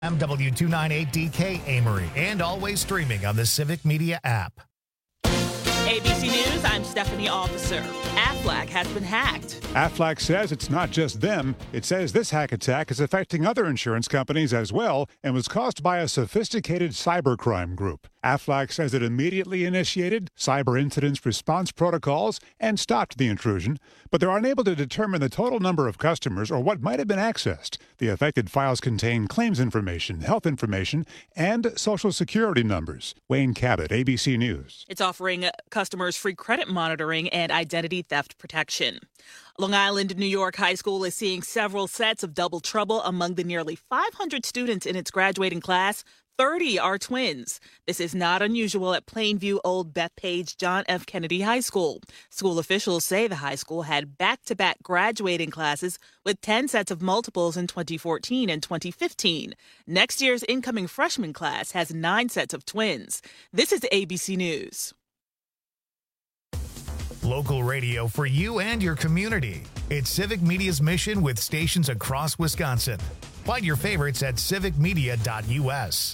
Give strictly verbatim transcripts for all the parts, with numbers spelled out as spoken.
I'm W two ninety-eight D K Amory, and always streaming on the Civic Media app. A B C News, I'm Stephanie Officer. Aflac has been hacked. Aflac says it's not just them. It says this hack attack is affecting other insurance companies as well and was caused by a sophisticated cybercrime group. Aflac says it immediately initiated cyber incident response protocols and stopped the intrusion, but they're unable to determine the total number of customers or what might have been accessed. The affected files contain claims information, health information, and Social Security numbers. Wayne Cabot, A B C News. It's offering customers free credit monitoring and identity theft protection. Long Island, New York High School is seeing several sets of double trouble among the nearly five hundred students in its graduating class. thirty are twins. This is not unusual at Plainview Old Bethpage John F. Kennedy High School. School officials say the high school had back-to-back graduating classes with ten sets of multiples in twenty fourteen and twenty fifteen. Next year's incoming freshman class has nine sets of twins. This is A B C News. Local radio for you and your community. It's Civic Media's mission with stations across Wisconsin. Find your favorites at civic media dot u s.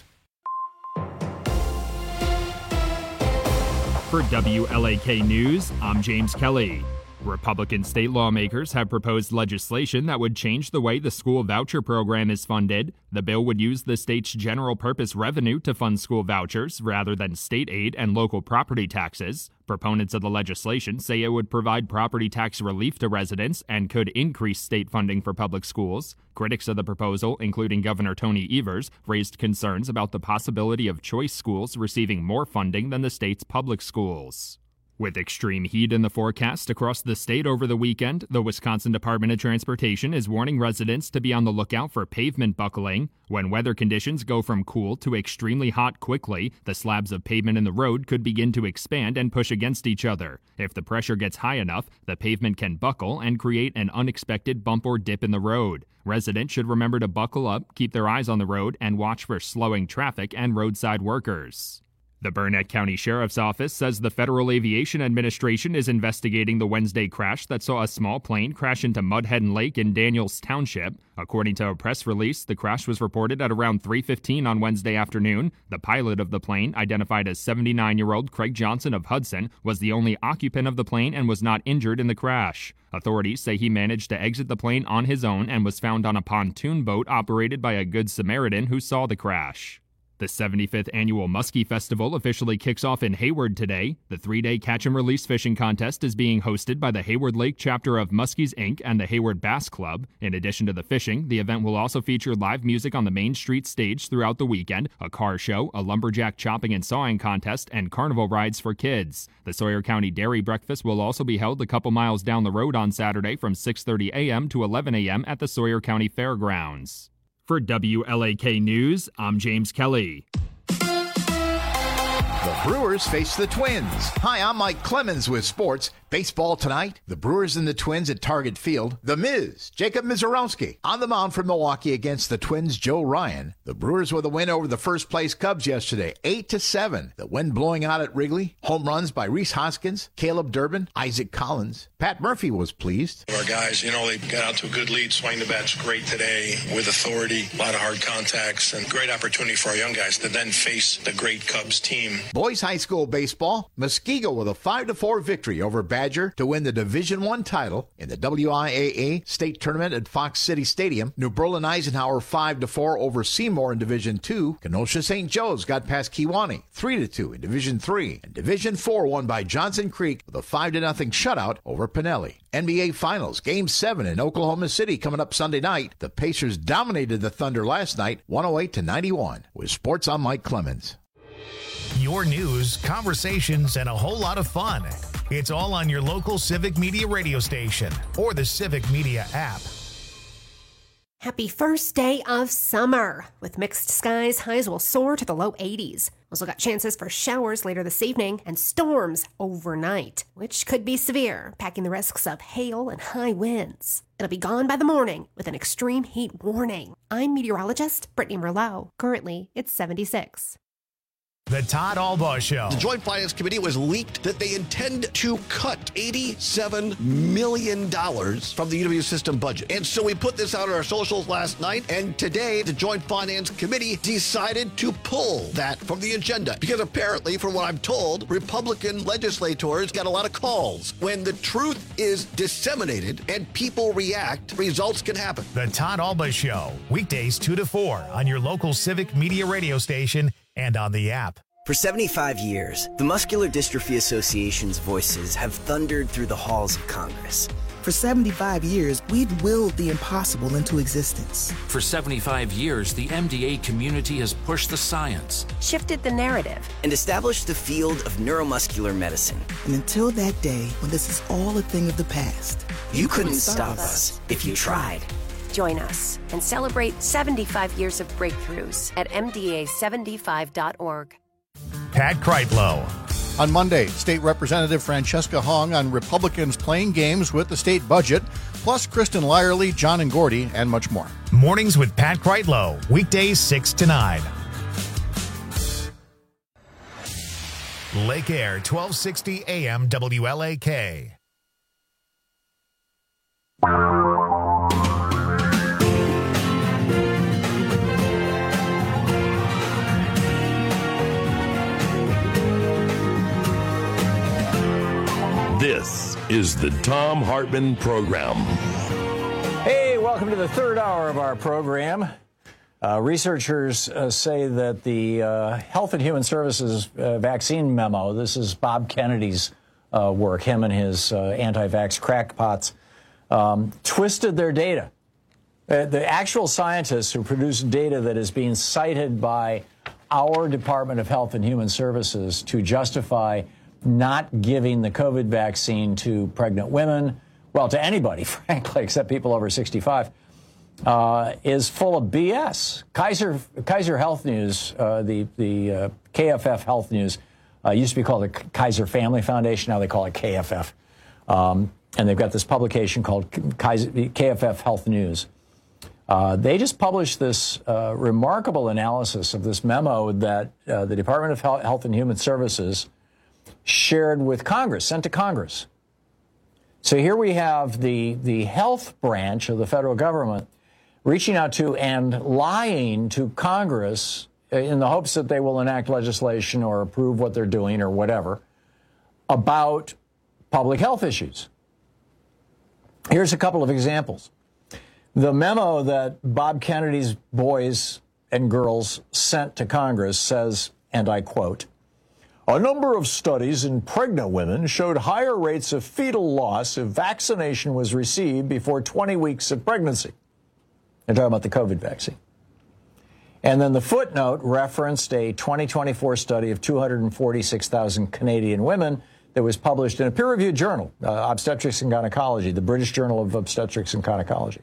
For W L A K News, I'm James Kelly. Republican state lawmakers have proposed legislation that would change the way the school voucher program is funded. The bill would use the state's general purpose revenue to fund school vouchers rather than state aid and local property taxes. Proponents of the legislation say it would provide property tax relief to residents and could increase state funding for public schools. Critics of the proposal, including Governor Tony Evers, raised concerns about the possibility of choice schools receiving more funding than the state's public schools. With extreme heat in the forecast across the state over the weekend, the Wisconsin Department of Transportation is warning residents to be on the lookout for pavement buckling. When weather conditions go from cool to extremely hot quickly, the slabs of pavement in the road could begin to expand and push against each other. If the pressure gets high enough, the pavement can buckle and create an unexpected bump or dip in the road. Residents should remember to buckle up, keep their eyes on the road, and watch for slowing traffic and roadside workers. The Burnett County Sheriff's Office says the Federal Aviation Administration is investigating the Wednesday crash that saw a small plane crash into Mudhead Lake in Daniels Township. According to a press release, the crash was reported at around three fifteen on Wednesday afternoon. The pilot of the plane, identified as seventy-nine-year-old Craig Johnson of Hudson, was the only occupant of the plane and was not injured in the crash. Authorities say he managed to exit the plane on his own and was found on a pontoon boat operated by a Good Samaritan who saw the crash. The seventy-fifth Annual Muskie Festival officially kicks off in Hayward today. The three-day catch-and-release fishing contest is being hosted by the Hayward Lake chapter of Muskies, Incorporated and the Hayward Bass Club. In addition to the fishing, the event will also feature live music on the Main Street stage throughout the weekend, a car show, a lumberjack chopping and sawing contest, and carnival rides for kids. The Sawyer County Dairy Breakfast will also be held a couple miles down the road on Saturday from six thirty a.m. to eleven a.m. at the Sawyer County Fairgrounds. For W L A K News, I'm James Kelly. The Brewers face the Twins. Hi, I'm Mike Clemens with sports. Baseball tonight, the Brewers and the Twins at Target Field. The Miz, Jacob Mizorowski, on the mound for Milwaukee against the Twins' Joe Ryan. The Brewers with a win over the first-place Cubs yesterday, eight to seven. The wind blowing out at Wrigley. Home runs by Rhys Hoskins, Caleb Durbin, Isaac Collins. Pat Murphy was pleased. Our guys, you know, they got out to a good lead. Swing the bat's great today with authority, a lot of hard contacts, and great opportunity for our young guys to then face the great Cubs team. Boys High School baseball, Muskego with a five to four victory over Badger to win the Division One title in the W I A A state tournament at Fox City Stadium. New Berlin Eisenhower five to four over Seymour in Division Two. Kenosha Saint Joe's got past Kewanee three to two in Division Three. And Division Four won by Johnson Creek with a five to nothing shutout over Pinelli. N B A Finals, Game seven in Oklahoma City coming up Sunday night. The Pacers dominated the Thunder last night, one oh eight to ninety-one. With sports, I'm Mike Clemens. Your news, conversations, and a whole lot of fun. It's all on your local Civic Media radio station or the Civic Media app. Happy first day of summer. With mixed skies, highs will soar to the low eighties. Also got chances for showers later this evening and storms overnight, which could be severe, packing the risks of hail and high winds. It'll be gone by the morning with an extreme heat warning. I'm meteorologist Brittany Merlot. Currently, it's seventy-six. The Todd Albaugh Show. The Joint Finance Committee was leaked that they intend to cut eighty-seven million dollars from the U W system budget. And so we put this out on our socials last night, and today the Joint Finance Committee decided to pull that from the agenda. Because apparently, from what I'm told, Republican legislators got a lot of calls. When the truth is disseminated and people react, results can happen. The Todd Albaugh Show, weekdays two to four on your local Civic Media radio station and on the app. For seventy-five years, the Muscular Dystrophy Association's voices have thundered through the halls of Congress. For seventy-five years, we've willed the impossible into existence. For seventy-five years, the M D A community has pushed the science, shifted the narrative, and established the field of neuromuscular medicine. And until that day, when this is all a thing of the past, you, you couldn't, couldn't stop us if you tried. Join us and celebrate seventy-five years of breakthroughs at M D A seventy-five dot org. Pat Kreitlow. On Monday, State Representative Francesca Hong on Republicans playing games with the state budget, plus Kristen Lyerly, John and Gordy, and much more. Mornings with Pat Kreitlow, weekdays six to nine. Lake Air, twelve sixty A M W L A K. This is the Thom Hartmann Program. Hey, welcome to the third hour of our program. Uh, researchers uh, say that the uh, Health and Human Services uh, vaccine memo, this is Bob Kennedy's uh, work, him and his uh, anti-vax crackpots, um, twisted their data. Uh, the actual scientists who produced data that is being cited by our Department of Health and Human Services to justify not giving the COVID vaccine to pregnant women, well, to anybody, frankly, except people over sixty-five, uh, is full of B S. Kaiser Kaiser Health News, uh, the, the uh, K F F Health News, uh, used to be called the Kaiser Family Foundation. Now they call it K F F. Um, and they've got this publication called Kaiser, K F F Health News. Uh, they just published this uh, remarkable analysis of this memo that uh, the Department of Health and Human Services shared with Congress, sent to Congress. So here we have the, the health branch of the federal government reaching out to and lying to Congress in the hopes that they will enact legislation or approve what they're doing or whatever about public health issues. Here's a couple of examples. The memo that Bob Kennedy's boys and girls sent to Congress says, and I quote, "A number of studies in pregnant women showed higher rates of fetal loss if vaccination was received before twenty weeks of pregnancy." They're talking about the COVID vaccine. And then the footnote referenced a twenty twenty-four study of two hundred forty-six thousand Canadian women that was published in a peer-reviewed journal, uh, Obstetrics and Gynecology, the British Journal of Obstetrics and Gynecology.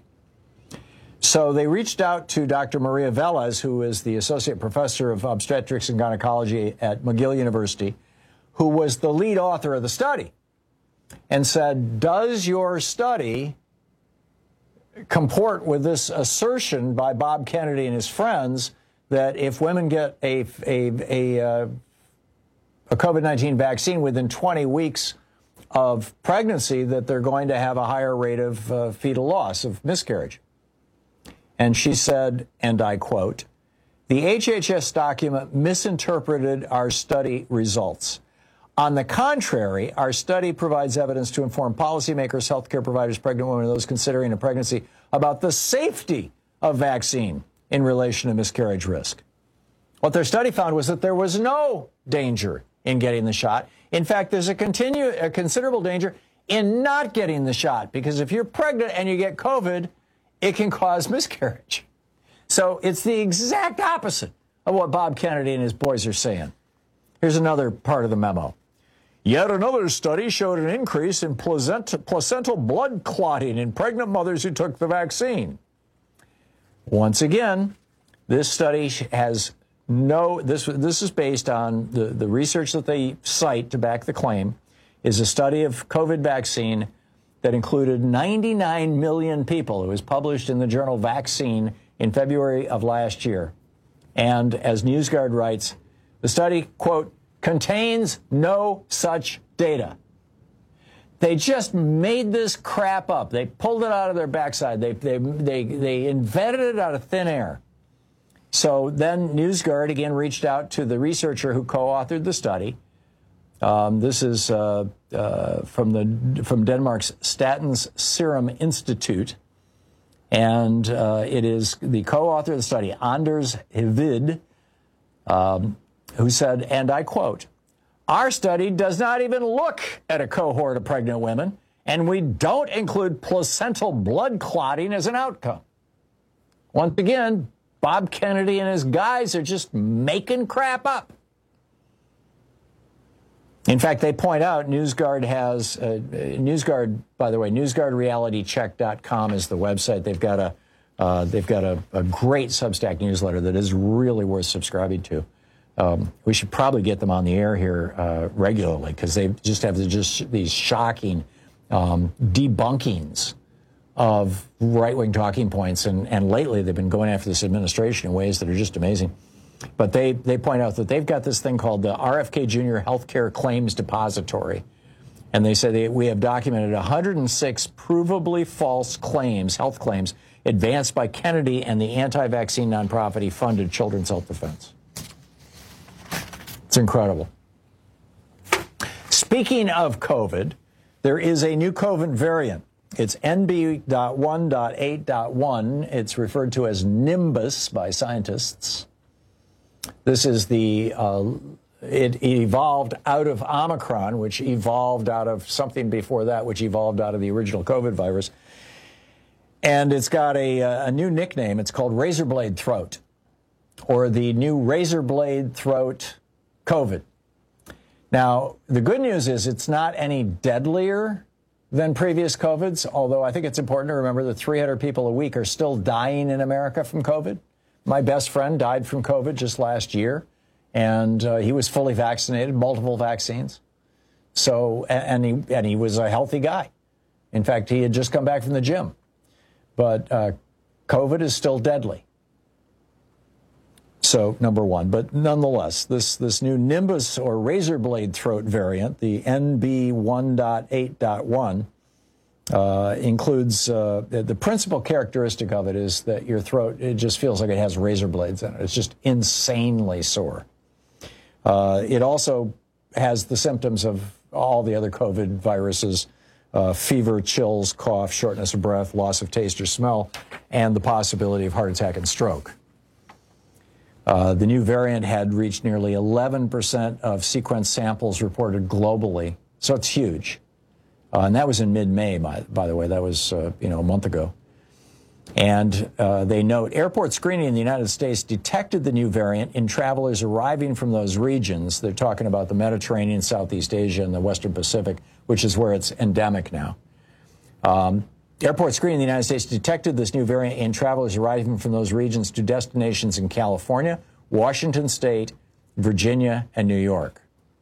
So they reached out to Doctor Maria Velez, who is the Associate Professor of Obstetrics and Gynecology at McGill University, who was the lead author of the study, and said, does your study comport with this assertion by Bob Kennedy and his friends that if women get a, a, a, uh, a COVID nineteen vaccine within twenty weeks of pregnancy, that they're going to have a higher rate of uh, fetal loss, of miscarriage? And she said, and I quote, "The H H S document misinterpreted our study results. On the contrary, our study provides evidence to inform policymakers, healthcare providers, pregnant women, and those considering a pregnancy about the safety of vaccine in relation to miscarriage risk." What their study found was that there was no danger in getting the shot. In fact, there's a, continue, a considerable danger in not getting the shot, because if you're pregnant and you get COVID, it can cause miscarriage. So it's the exact opposite of what Bob Kennedy and his boys are saying. Here's another part of the memo. "Yet another study showed an increase in placent- placental blood clotting in pregnant mothers who took the vaccine." Once again, this study has no, this, this is based on the, the research that they cite to back the claim, is a study of COVID vaccine that included ninety-nine million people. It was published in the journal Vaccine in February of last year. And as NewsGuard writes, The study, quote, contains no such data. They just made this crap up. They pulled it out of their backside. They, they, they, they invented it out of thin air. So then NewsGuard again reached out to the researcher who co-authored the study. Um, this is uh, uh, from the from Denmark's Statens Serum Institute. And uh, it is the co-author of the study, Anders Hvid, um, who said, and I quote, our study does not even look at a cohort of pregnant women, and we don't include placental blood clotting as an outcome. Once again, Bob Kennedy and his guys are just making crap up. In fact, they point out NewsGuard has, uh, NewsGuard, by the way, NewsGuard Reality Check dot com is the website. They've got a, uh, they've got a, a great Substack newsletter that is really worth subscribing to. Um, we should probably get them on the air here uh, regularly because they just have just these shocking um, debunkings of right-wing talking points. And, and lately they've been going after this administration in ways that are just amazing. But they, they point out that they've got this thing called the R F K Junior Healthcare Claims Depository. And they say they, we have documented one hundred six provably false claims, health claims, advanced by Kennedy and the anti-vaccine nonprofit he funded, Children's Health Defense. It's incredible. Speaking of COVID, there is a new COVID variant. It's N B one point eight point one. It's referred to as Nimbus by scientists. This is the, uh, it evolved out of Omicron, which evolved out of something before that, which evolved out of the original COVID virus. And it's got a, a new nickname. It's called razor blade throat, or the new razor blade throat COVID. Now, the good news is it's not any deadlier than previous COVIDs, although I think it's important to remember that three hundred people a week are still dying in America from COVID. My best friend died from COVID just last year, and uh, he was fully vaccinated, multiple vaccines. So, and he, and he was a healthy guy. In fact, he had just come back from the gym. But uh, COVID is still deadly. So, number one. But nonetheless, this, this new Nimbus or razor blade throat variant, the N B one point eight point one, Uh, includes uh, the, the principal characteristic of it is that your throat, it just feels like it has razor blades in it. It's just insanely sore. Uh, it also has the symptoms of all the other COVID viruses, uh, fever, chills, cough, shortness of breath, loss of taste or smell, and the possibility of heart attack and stroke. Uh, the new variant had reached nearly eleven percent of sequence samples reported globally, so it's huge. Uh, and that was in mid-May, by, by the way. That was, uh, you know, a month ago. And uh, they note airport screening in the United States detected the new variant in travelers arriving from those regions. They're talking about the Mediterranean, Southeast Asia, and the Western Pacific, which is where it's endemic now. Um, airport screening in the United States detected this new variant in travelers arriving from those regions to destinations in California, Washington State, Virginia, and New York.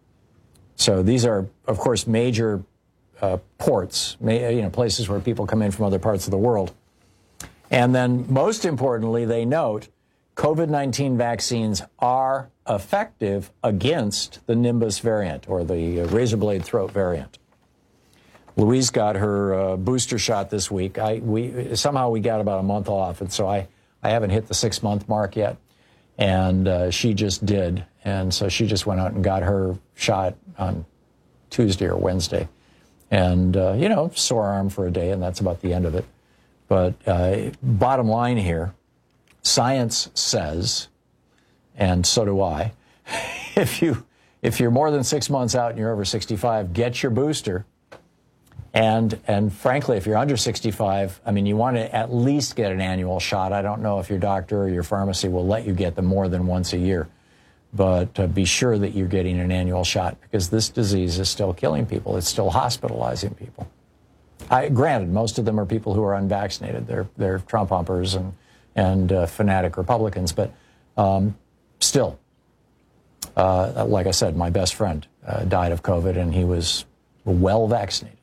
So these are, of course, major Uh, ports, you know, places where people come in from other parts of the world. And then, most importantly, they note COVID nineteen vaccines are effective against the Nimbus variant, or the uh, razor blade throat variant. Louise got her uh, booster shot this week. I we somehow we got about a month off, and so I, I haven't hit the six-month mark yet. And uh, she just did. And so she just went out and got her shot on Tuesday or Wednesday. And, uh, you know, sore arm for a day, and that's about the end of it. But uh, bottom line here, science says, and so do I, if, you, if you're more than six months out and you're over sixty-five, get your booster. And, and frankly, if you're under sixty-five, I mean, you want to at least get an annual shot. I don't know if your doctor or your pharmacy will let you get them more than once a year. But uh, be sure that you're getting an annual shot, because this disease is still killing people. It's still hospitalizing people. I, granted, most of them are people who are unvaccinated. They're, they're Trump humpers and, and uh, fanatic Republicans. But um, still, uh, like I said, my best friend uh, died of COVID, and he was well vaccinated.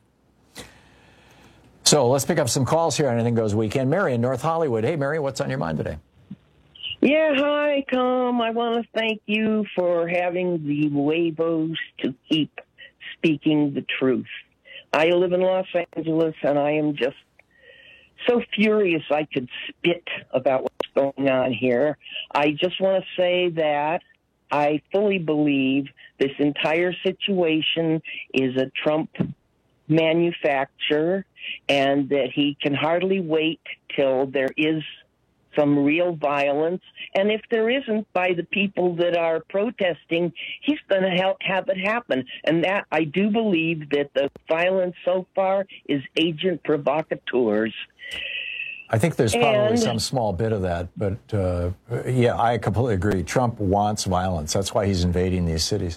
So let's pick up some calls here on Anything Goes Weekend. Mary in North Hollywood. Hey, Mary, what's on your mind today? Yeah, hi, Tom. I want to thank you for having the huevos to keep speaking the truth. I live in Los Angeles, and I am just so furious I could spit about what's going on here. I just want to say that I fully believe this entire situation is a Trump manufacture, and that he can hardly wait till there is some real violence. And if there isn't by the people that are protesting, he's going to help have it happen. And that I do believe that the violence so far is agent provocateurs. I think there's probably and, some small bit of that, but uh, yeah, I completely agree. Trump wants violence. That's why he's invading these cities.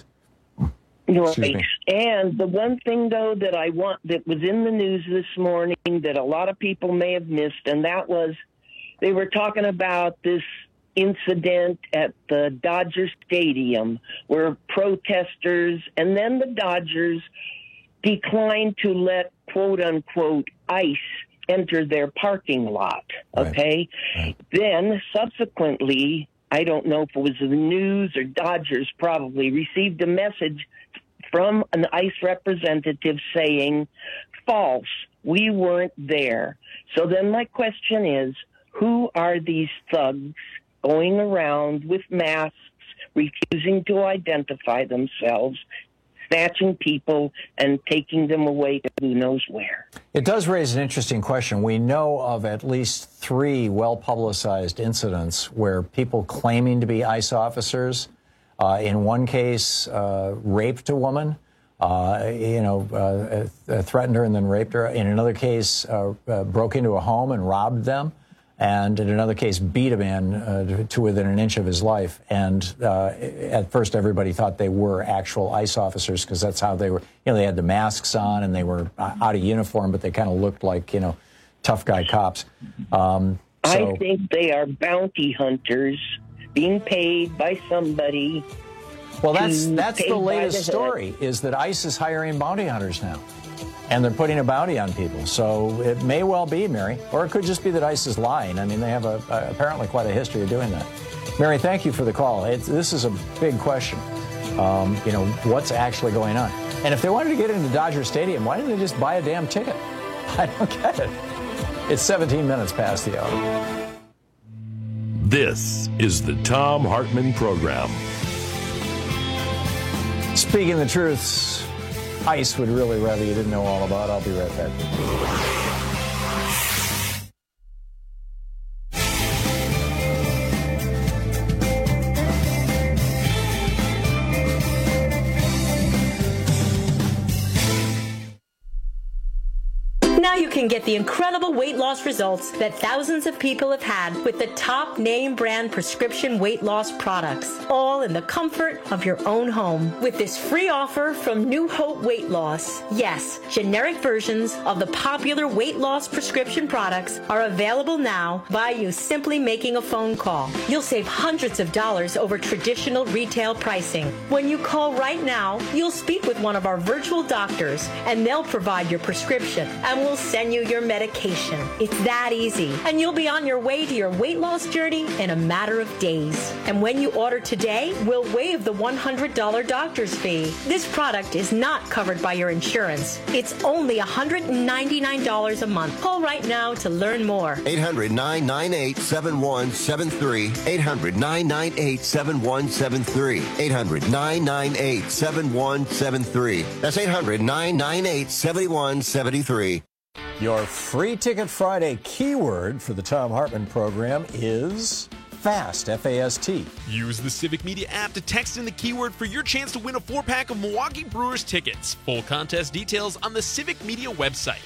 Right. And the one thing, though, that I want that was in the news this morning that a lot of people may have missed, and that was they were talking about this incident at the Dodger Stadium where protesters and then the Dodgers declined to let, quote unquote, ICE enter their parking lot. Okay. Right. Then subsequently, I don't know if it was the news or Dodgers probably received a message from an ICE representative saying, false, we weren't there. So then my question is, who are these thugs going around with masks, refusing to identify themselves, snatching people and taking them away to who knows where? It does raise an interesting question. We know of at least three well-publicized incidents where people claiming to be ICE officers, uh, in one case, uh, raped a woman, uh, you know, uh, threatened her and then raped her. In another case, uh, uh, broke into a home and robbed them. And in another case, beat a man uh, to within an inch of his life. And uh, at first, everybody thought they were actual ICE officers because that's how they were. You know, they had the masks on and they were out of uniform, but they kind of looked like, you know, tough guy cops. Um, so, I think they are bounty hunters being paid by somebody. Well, that's that's the latest story, is that ICE is hiring bounty hunters now. And they're putting a bounty on people. So it may well be, Mary. Or it could just be that ICE is lying. I mean, they have a, a, apparently quite a history of doing that. Mary, thank you for the call. It's, this is a big question. Um, you know, what's actually going on? And if they wanted to get into Dodger Stadium, why didn't they just buy a damn ticket? I don't get it. It's seventeen minutes past the hour. This is the Thom Hartmann Program. Speaking the truth, ICE would really rather you didn't know all about. I'll be right back. Now you can get the incredible weight loss results that thousands of people have had with the top name brand prescription weight loss products, all in the comfort of your own home. With this free offer from New Hope Weight Loss, yes, generic versions of the popular weight loss prescription products are available now by you simply making a phone call. You'll save hundreds of dollars over traditional retail pricing. When you call right now, you'll speak with one of our virtual doctors and they'll provide your prescription and we'll send you your medication. It's that easy. And you'll be on your way to your weight loss journey in a matter of days. And when you order today, we'll waive the one hundred dollars doctor's fee. This product is not covered by your insurance. It's only one hundred ninety-nine dollars a month. Call right now to learn more. eight hundred, nine nine eight, seven one seven three. eight hundred, nine nine eight, seven one seven three. eight hundred, nine nine eight, seven one seven three. That's eight hundred, nine nine eight, seven one seven three. Your Free Ticket Friday keyword for the Thom Hartmann program is FAST, F A S T. Use the Civic Media app to text in the keyword for your chance to win a four-pack of Milwaukee Brewers tickets. Full contest details on the Civic Media website.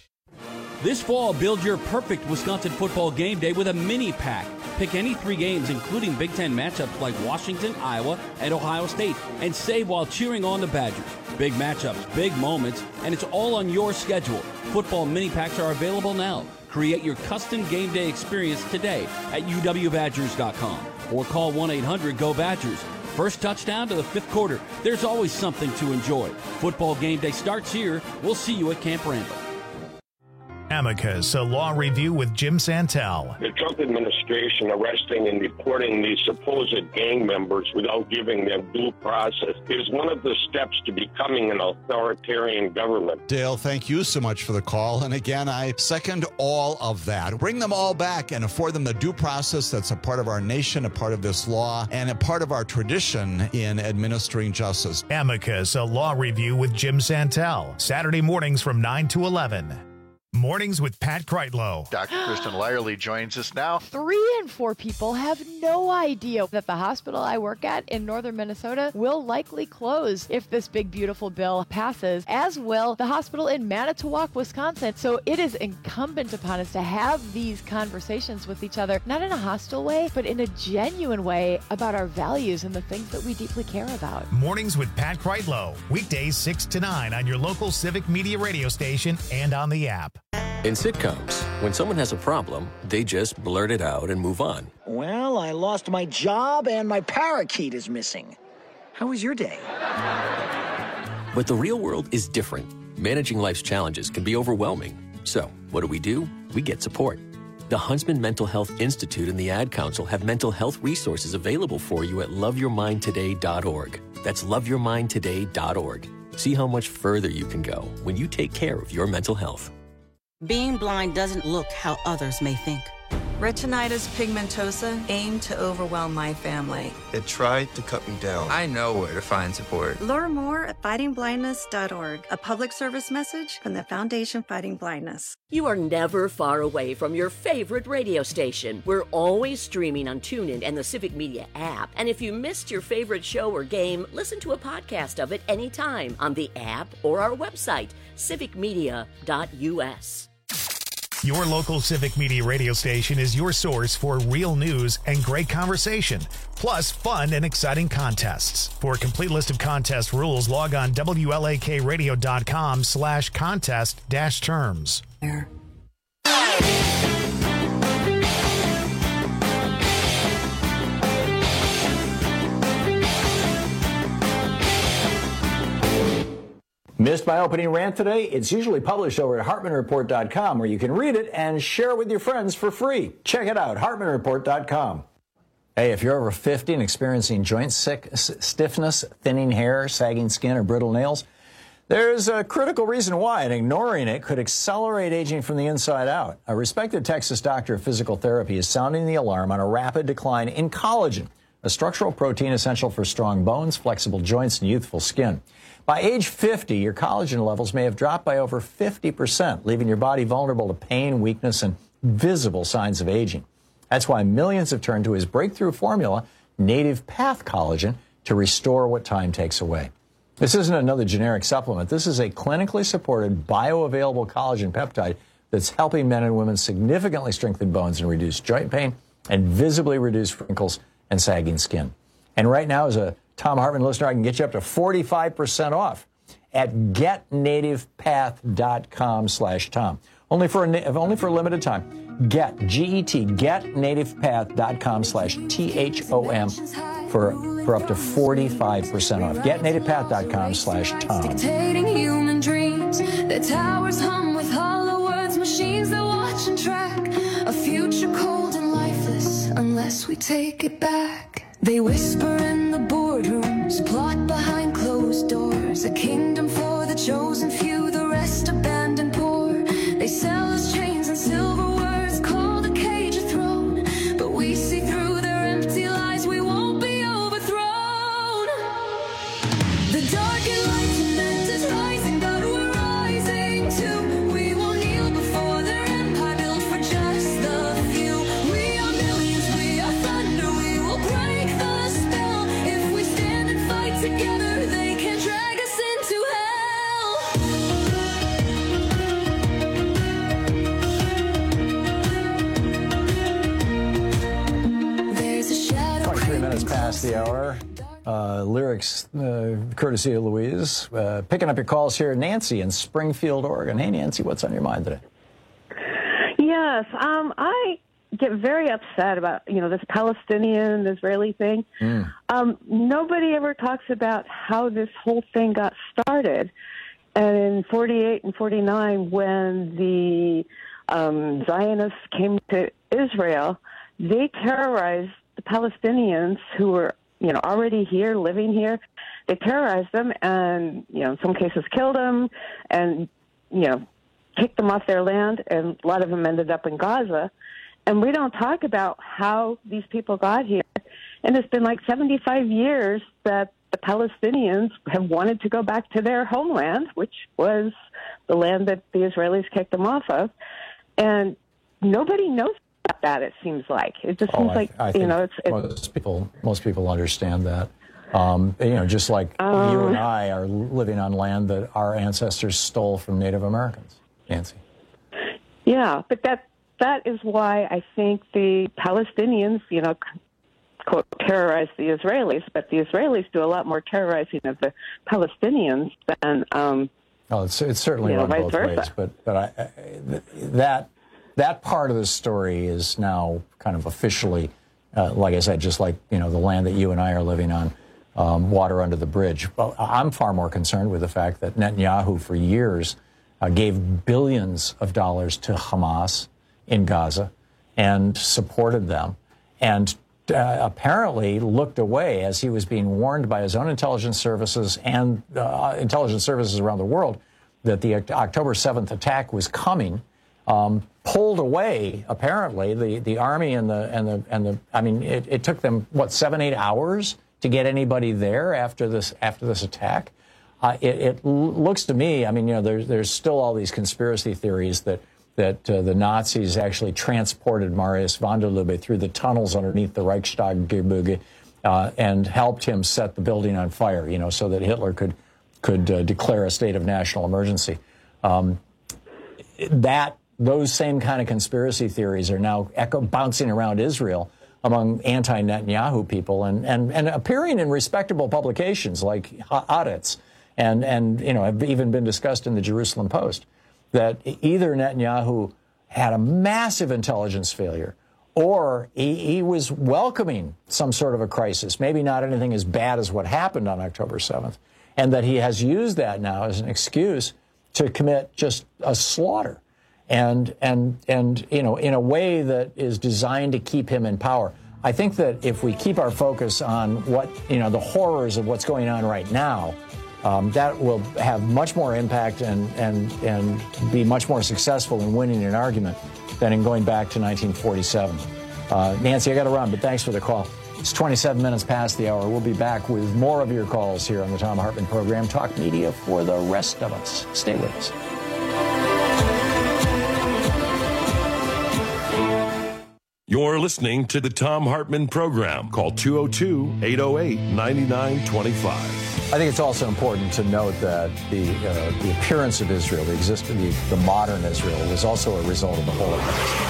This fall, build your perfect Wisconsin football game day with a mini pack. Pick any three games, including Big Ten matchups like Washington, Iowa, and Ohio State, and save while cheering on the Badgers. Big matchups, big moments, and it's all on your schedule. Football mini packs are available now. Create your custom game day experience today at U W Badgers dot com or call one eight hundred go Badgers. First touchdown to the fifth quarter. There's always something to enjoy. Football game day starts here. We'll see you at Camp Randall. Amicus, a law review with Jim Santel. The Trump administration arresting and deporting these supposed gang members without giving them due process is one of the steps to becoming an authoritarian government. Dale, thank you so much for the call. And again, I second all of that. Bring them all back and afford them the due process that's a part of our nation, a part of this law, and a part of our tradition in administering justice. Amicus, a law review with Jim Santel. Saturday mornings from nine to eleven. Mornings with Pat Kreitlow. Doctor Kristen Lyerly joins us now. Three in four people have no idea that the hospital I work at in northern Minnesota will likely close if this big, beautiful bill passes, as will the hospital in Manitowoc, Wisconsin. So it is incumbent upon us to have these conversations with each other, not in a hostile way, but in a genuine way about our values and the things that we deeply care about. Mornings with Pat Kreitlow. Weekdays six to nine on your local Civic Media radio station and on the app. In sitcoms, when someone has a problem, they just blurt it out and move on. Well, I lost my job and my parakeet is missing. How was your day? But the real world is different. Managing life's challenges can be overwhelming. So, what do we do? We get support. The Huntsman Mental Health Institute and the Ad Council have mental health resources available for you at love your mind today dot org. That's love your mind today dot org. See how much further you can go when you take care of your mental health. Being blind doesn't look how others may think. Retinitis pigmentosa aimed to overwhelm my family. It tried to cut me down. I know where to find support. Learn more at fighting blindness dot org, a public service message from the Foundation Fighting Blindness. You are never far away from your favorite radio station. We're always streaming on TuneIn and the Civic Media app. And if you missed your favorite show or game, listen to a podcast of it anytime on the app or our website, civic media dot u s. Your local Civic Media radio station is your source for real news and great conversation, plus fun and exciting contests. For a complete list of contest rules, log on W L A K radio dot com slash contest dash terms. Missed my opening rant today? It's usually published over at hartman report dot com, where you can read it and share it with your friends for free. Check it out, hartman report dot com. Hey, if you're over fifty and experiencing joint sick, s- stiffness, thinning hair, sagging skin, or brittle nails, there's a critical reason why, and ignoring it could accelerate aging from the inside out. A respected Texas doctor of physical therapy is sounding the alarm on a rapid decline in collagen, a structural protein essential for strong bones, flexible joints, and youthful skin. By age fifty, your collagen levels may have dropped by over fifty percent, leaving your body vulnerable to pain, weakness, and visible signs of aging. That's why millions have turned to his breakthrough formula, Native Path Collagen, to restore what time takes away. This isn't another generic supplement. This is a clinically supported, bioavailable collagen peptide that's helping men and women significantly strengthen bones and reduce joint pain and visibly reduce wrinkles and sagging skin. And right now, as a Tom Hartman listener, I can get you up to forty-five percent off at get native path dot com slash Tom. Only for a, only for a limited time. Get, G E T, get native path dot com slash T H O M for, for up to forty-five percent off. get native path dot com slash Tom. Dictating human dreams, the towers hum with hollow words, machines that watch and track a future cold and lifeless unless we take it back. They whisper in the boardrooms, plot behind closed doors, a kingdom for the chosen few, the rest abandoned poor. They sell us chains and silver words, called a cage a throne, but we see through their empty lies, we won't be overthrown. The dark enlightenment is rising, but we're rising too. We won't kneel before their empire built for just the few. We are millions, we are thunder, we will break the spell. If we stand and fight together, they can drag us into hell. There's a shadow. twenty-three minutes past the hour. Uh, lyrics uh, courtesy of Louise. Uh, picking up your calls here, Nancy in Springfield, Oregon. Hey, Nancy, what's on your mind today? Yes, um, I get very upset about, you know, this Palestinian-Israeli thing. Mm. Um, nobody ever talks about how this whole thing got started. And in forty-eight and forty-nine, when the um, Zionists came to Israel, they terrorized the Palestinians who were, you know, already here, living here. They terrorized them and, you know, in some cases killed them and, you know, kicked them off their land, and a lot of them ended up in Gaza. And we don't talk about how these people got here. And it's been like seventy-five years that the Palestinians have wanted to go back to their homeland, which was the land that the Israelis kicked them off of. And nobody knows about that, it seems like. It just oh, seems I, like, I you think know, it's... it's most people, most people understand that. Um, you know, just like um, you and I are living on land that our ancestors stole from Native Americans. Nancy. Yeah, but that that is why I think the Palestinians, you know, quote, terrorize the Israelis, but the Israelis do a lot more terrorizing of the Palestinians than... Um, oh, it's, it's certainly you know, run both versa. ways, but, but I, I, that, that part of the story is now kind of officially, uh, like I said, just like, you know, the land that you and I are living on, um, water under the bridge. Well, I'm far more concerned with the fact that Netanyahu for years uh, gave billions of dollars to Hamas in Gaza and supported them, and uh, apparently looked away as he was being warned by his own intelligence services and uh, intelligence services around the world that the October seventh attack was coming. Um, pulled away, apparently, the, the army and the and the and the. I mean, it, it took them what seven, eight hours to get anybody there after this after this attack. Uh, it, it looks to me, I mean, you know, there's there's still all these conspiracy theories that that uh, the Nazis actually transported Marius von der Lubbe through the tunnels underneath the Reichstag uh, and helped him set the building on fire, you know, so that Hitler could could uh, declare a state of national emergency. Um, that those same kind of conspiracy theories are now echo, bouncing around Israel among anti-Netanyahu people and, and, and appearing in respectable publications like Haaretz and, and, you know, have even been discussed in the Jerusalem Post, that either Netanyahu had a massive intelligence failure or he, he was welcoming some sort of a crisis, maybe not anything as bad as what happened on October seventh, and that he has used that now as an excuse to commit just a slaughter. And, and, and, you know, in a way that is designed to keep him in power. I think that if we keep our focus on what, you know, the horrors of what's going on right now, um, that will have much more impact and, and, and be much more successful in winning an argument than in going back to nineteen forty-seven. Uh, Nancy, I got to run, but thanks for the call. It's twenty-seven minutes past the hour. We'll be back with more of your calls here on the Thom Hartmann program. Talk media for the rest of us. Stay with us. You're listening to the Thom Hartmann program. Call two oh two, eight oh eight, nine nine two five. I think it's also important to note that the uh, the appearance of Israel, the existence, the, the modern Israel, was also a result of the Holocaust.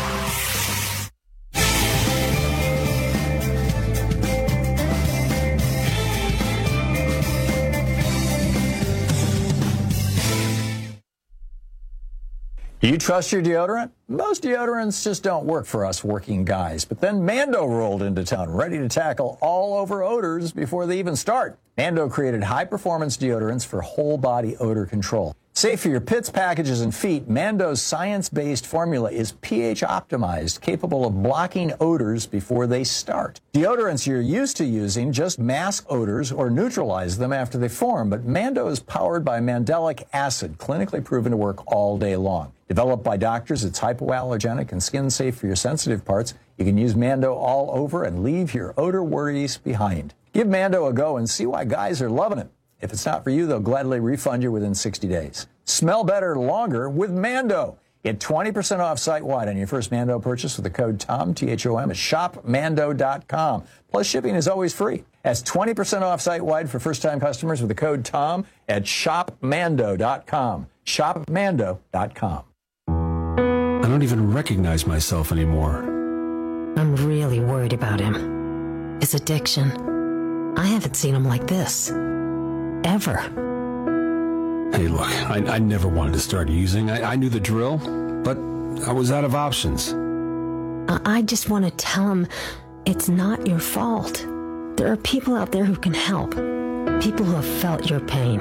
Do you trust your deodorant? Most deodorants just don't work for us working guys. But then Mando rolled into town, ready to tackle all over odors before they even start. Mando created high-performance deodorants for whole-body odor control. Safe for your pits, packages, and feet, Mando's science-based formula is pH optimized, capable of blocking odors before they start. Deodorants you're used to using just mask odors or neutralize them after they form, but Mando is powered by mandelic acid, clinically proven to work all day long. Developed by doctors, it's hypoallergenic and skin-safe for your sensitive parts. You can use Mando all over and leave your odor worries behind. Give Mando a go and see why guys are loving it. If it's not for you, they'll gladly refund you within sixty days. Smell better longer with Mando. Get twenty percent off site-wide on your first Mando purchase with the code TOM, T H O M, at shop mando dot com. Plus, shipping is always free. That's twenty percent off site-wide for first-time customers with the code TOM at shop mando dot com. shop mando dot com. I don't even recognize myself anymore. I'm really worried about him. His addiction. I haven't seen him like this. Ever. Hey, look, I, I never wanted to start using. I, I knew the drill, but I was out of options. I, I just want to tell him it's not your fault. There are people out there who can help. People who have felt your pain.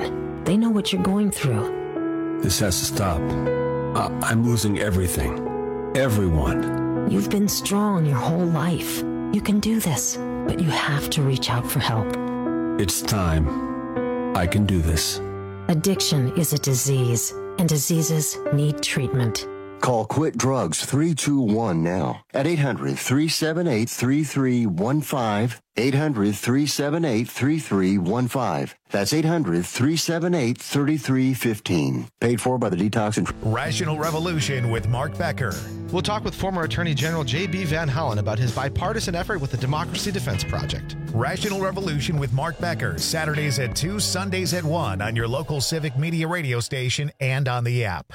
They know what you're going through. This has to stop. I- I'm losing everything. Everyone. You've been strong your whole life. You can do this, but you have to reach out for help. It's time. I can do this. Addiction is a disease, and diseases need treatment. Call Quit Drugs three two one now at eight hundred, three seven eight, three three one five. eight hundred, three seven eight, three three one five. That's eight hundred, three seven eight, three three one five. Paid for by the Detox and... Rational Revolution with Mark Becker. We'll talk with former Attorney General J B Van Hollen about his bipartisan effort with the Democracy Defense Project. Rational Revolution with Mark Becker, Saturdays at two, Sundays at one on your local Civic Media radio station and on the app.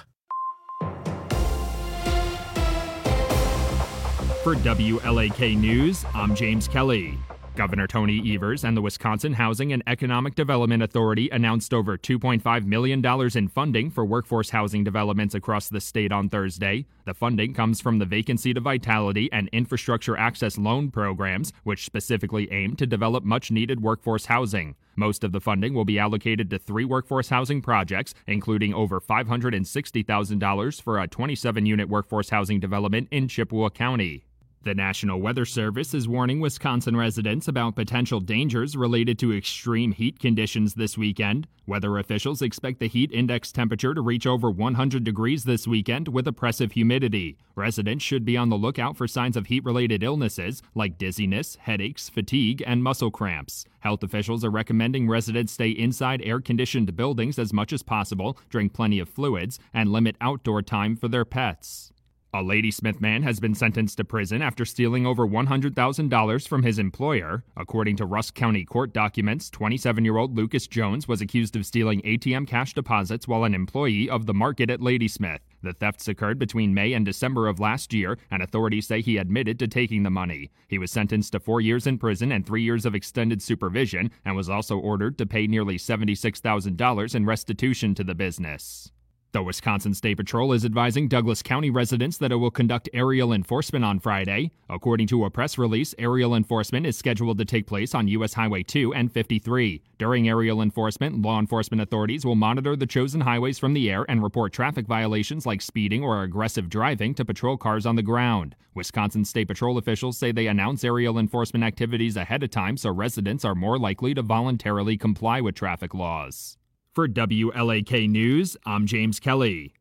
For W L A K News, I'm James Kelly. Governor Tony Evers and the Wisconsin Housing and Economic Development Authority announced over two point five million dollars in funding for workforce housing developments across the state on Thursday. The funding comes from the Vacancy to Vitality and Infrastructure Access Loan programs, which specifically aim to develop much-needed workforce housing. Most of the funding will be allocated to three workforce housing projects, including over five hundred sixty thousand dollars for a twenty-seven unit workforce housing development in Chippewa County. The National Weather Service is warning Wisconsin residents about potential dangers related to extreme heat conditions this weekend. Weather officials expect the heat index temperature to reach over one hundred degrees this weekend with oppressive humidity. Residents should be on the lookout for signs of heat-related illnesses like dizziness, headaches, fatigue, and muscle cramps. Health officials are recommending residents stay inside air-conditioned buildings as much as possible, drink plenty of fluids, and limit outdoor time for their pets. A Ladysmith man has been sentenced to prison after stealing over one hundred thousand dollars from his employer. According to Rusk County court documents, twenty-seven-year-old Lucas Jones was accused of stealing A T M cash deposits while an employee of the market at Ladysmith. The thefts occurred between May and December of last year, and authorities say he admitted to taking the money. He was sentenced to four years in prison and three years of extended supervision, and was also ordered to pay nearly seventy-six thousand dollars in restitution to the business. The Wisconsin State Patrol is advising Douglas County residents that it will conduct aerial enforcement on Friday. According to a press release, aerial enforcement is scheduled to take place on U S Highway two and fifty-three. During aerial enforcement, law enforcement authorities will monitor the chosen highways from the air and report traffic violations like speeding or aggressive driving to patrol cars on the ground. Wisconsin State Patrol officials say they announce aerial enforcement activities ahead of time so residents are more likely to voluntarily comply with traffic laws. For W L A K News, I'm James Kelly.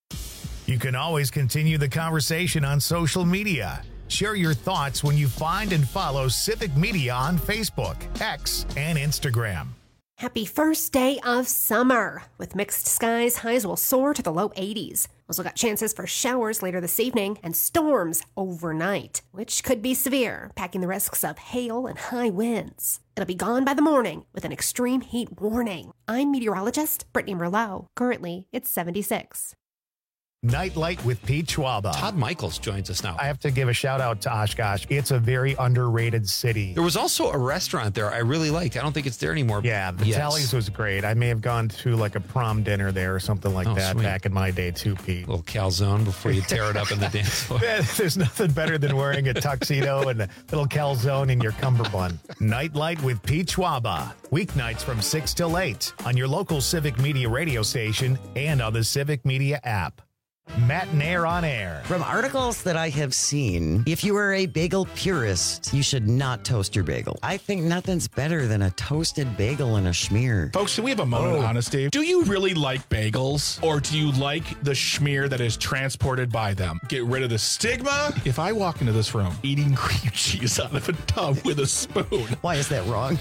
You can always continue the conversation on social media. Share your thoughts when you find and follow Civic Media on Facebook, X, and Instagram. Happy first day of summer. With mixed skies, highs will soar to the low eighties. Also got chances for showers later this evening and storms overnight, which could be severe, packing the risks of hail and high winds. It'll be gone by the morning with an extreme heat warning. I'm meteorologist Brittany Merlot. Currently, it's seventy-six. Nightlight with Pete Schwaba. Todd Michaels joins us now. I have to give a shout out to Oshkosh. It's a very underrated city. There was also a restaurant there I really liked. I don't think it's there anymore. Yeah, the yes. Tallies was great. I may have gone to like a prom dinner there or something like oh, that sweet. back in my day too, Pete. A little calzone before you tear it up in the dance floor. There's nothing better than wearing a tuxedo and a little calzone in your cummerbund. Nightlight with Pete Schwaba. Weeknights from six till eight on your local Civic Media radio station and on the Civic Media app. Matt Nair on air. From articles that I have seen, if you are a bagel purist, you should not toast your bagel. I think nothing's better than a toasted bagel and a schmear. Folks, can we have a moment oh. of honesty? Do you really like bagels, or do you like the schmear that is transported by them? Get rid of the stigma. If I walk into this room eating cream cheese out of a tub with a spoon. Why is that wrong?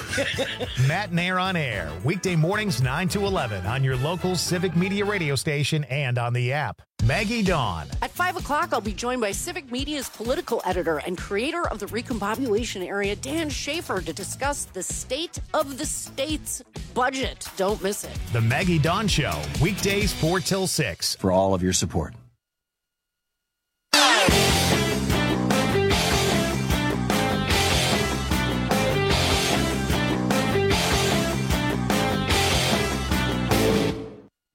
Matt Nair on air. Weekday mornings nine to eleven on your local Civic Media radio station and on the app. Maggie Dawn. At five o'clock, I'll be joined by Civic Media's political editor and creator of the Recombobulation Area, Dan Schaefer, to discuss the state of the state's budget. Don't miss it. The Maggie Dawn Show, weekdays four till six. For all of your support.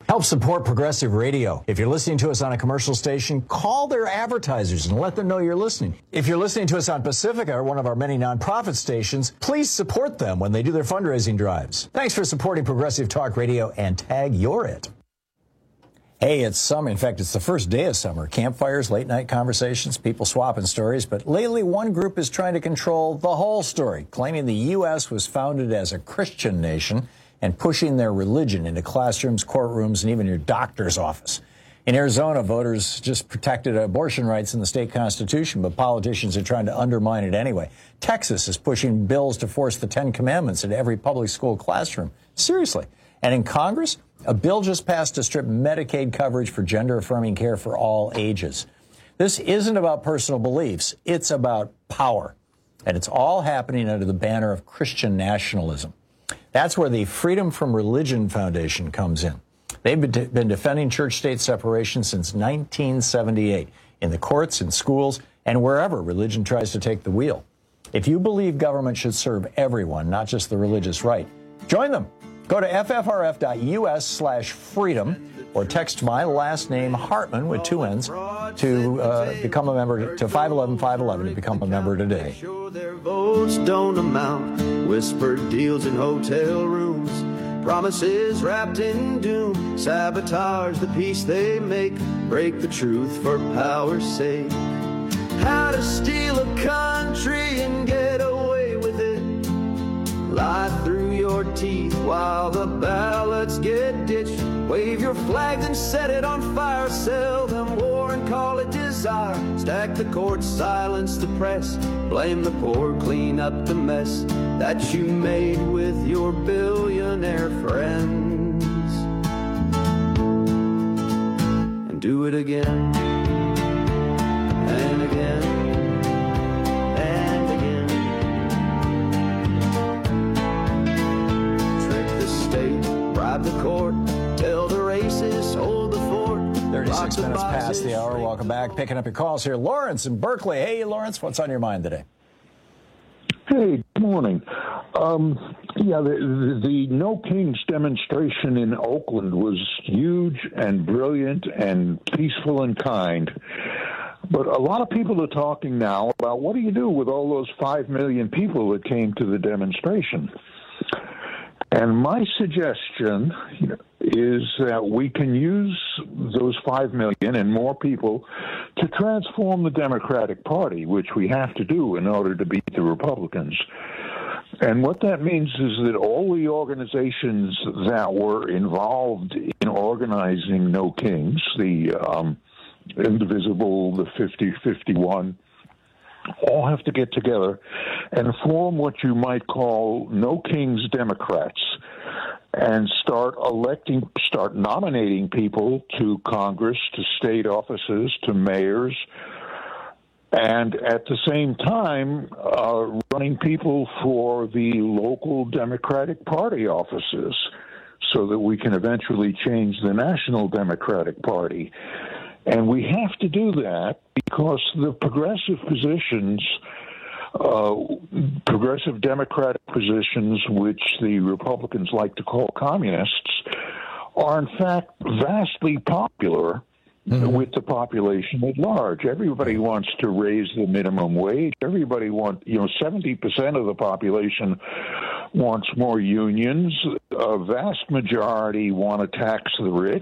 Help support Progressive Radio. If you're listening to us on a commercial station, call their advertisers and let them know you're listening. If you're listening to us on Pacifica, or one of our many nonprofit stations, please support them when they do their fundraising drives. Thanks for supporting Progressive Talk Radio, and tag you're it. Hey, it's summer. In fact, it's the first day of summer. Campfires, late night conversations, people swapping stories. But lately, one group is trying to control the whole story, claiming the U S was founded as a Christian nation and pushing their religion into classrooms, courtrooms, and even your doctor's office. In Arizona, voters just protected abortion rights in the state constitution, but politicians are trying to undermine it anyway. Texas is pushing bills to force the Ten Commandments into every public school classroom. Seriously. And in Congress, a bill just passed to strip Medicaid coverage for gender-affirming care for all ages. This isn't about personal beliefs. It's about power. And it's all happening under the banner of Christian nationalism. That's where the Freedom from Religion Foundation comes in. They've been defending church-state separation since nineteen seventy-eight, in the courts, in schools, and wherever religion tries to take the wheel. If you believe government should serve everyone, not just the religious right, join them. Go to ffrf.us slash freedom or text my last name, Hartman, with two N's, to uh, become a member, to five one one, five one one to become a member today. Their votes don't amount. Whispered deals in hotel rooms. Promises wrapped in doom. Sabotage the peace they make. Break the truth for power's sake. How to steal a country and get away with it. Lie through your teeth while the ballots get ditched. Wave your flags and set it on fire. Sell them war and call it desire. Stack the courts, silence the press. Blame the poor, clean up the mess that you made with your billionaire friends. And do it again and again and again. Trick the state, bribe the court, tell the racists, hold the fort. thirty-six minutes past the hour. Welcome back. Picking up your calls here. Lawrence in Berkeley. Hey, Lawrence, what's on your mind today? Hey, good morning. Um, yeah, the, the, the No Kings demonstration in Oakland was huge and brilliant and peaceful and kind. But a lot of people are talking now about what do you do with all those five million people that came to the demonstration? And my suggestion is that we can use those five million and more people to transform the Democratic Party, which we have to do in order to beat the Republicans. And what that means is that all the organizations that were involved in organizing No Kings, the um, Indivisible, the fifty fifty-one, all have to get together and form what you might call No Kings Democrats and start electing, start nominating people to Congress, to state offices, to mayors, and at the same time uh, running people for the local Democratic Party offices so that we can eventually change the National Democratic Party. And we have to do that because the progressive positions, uh, progressive Democratic positions, which the Republicans like to call communists, are in fact vastly popular mm-hmm. with the population at large. Everybody wants to raise the minimum wage. Everybody wants, you know, seventy percent of the population wants more unions. A vast majority want to tax the rich.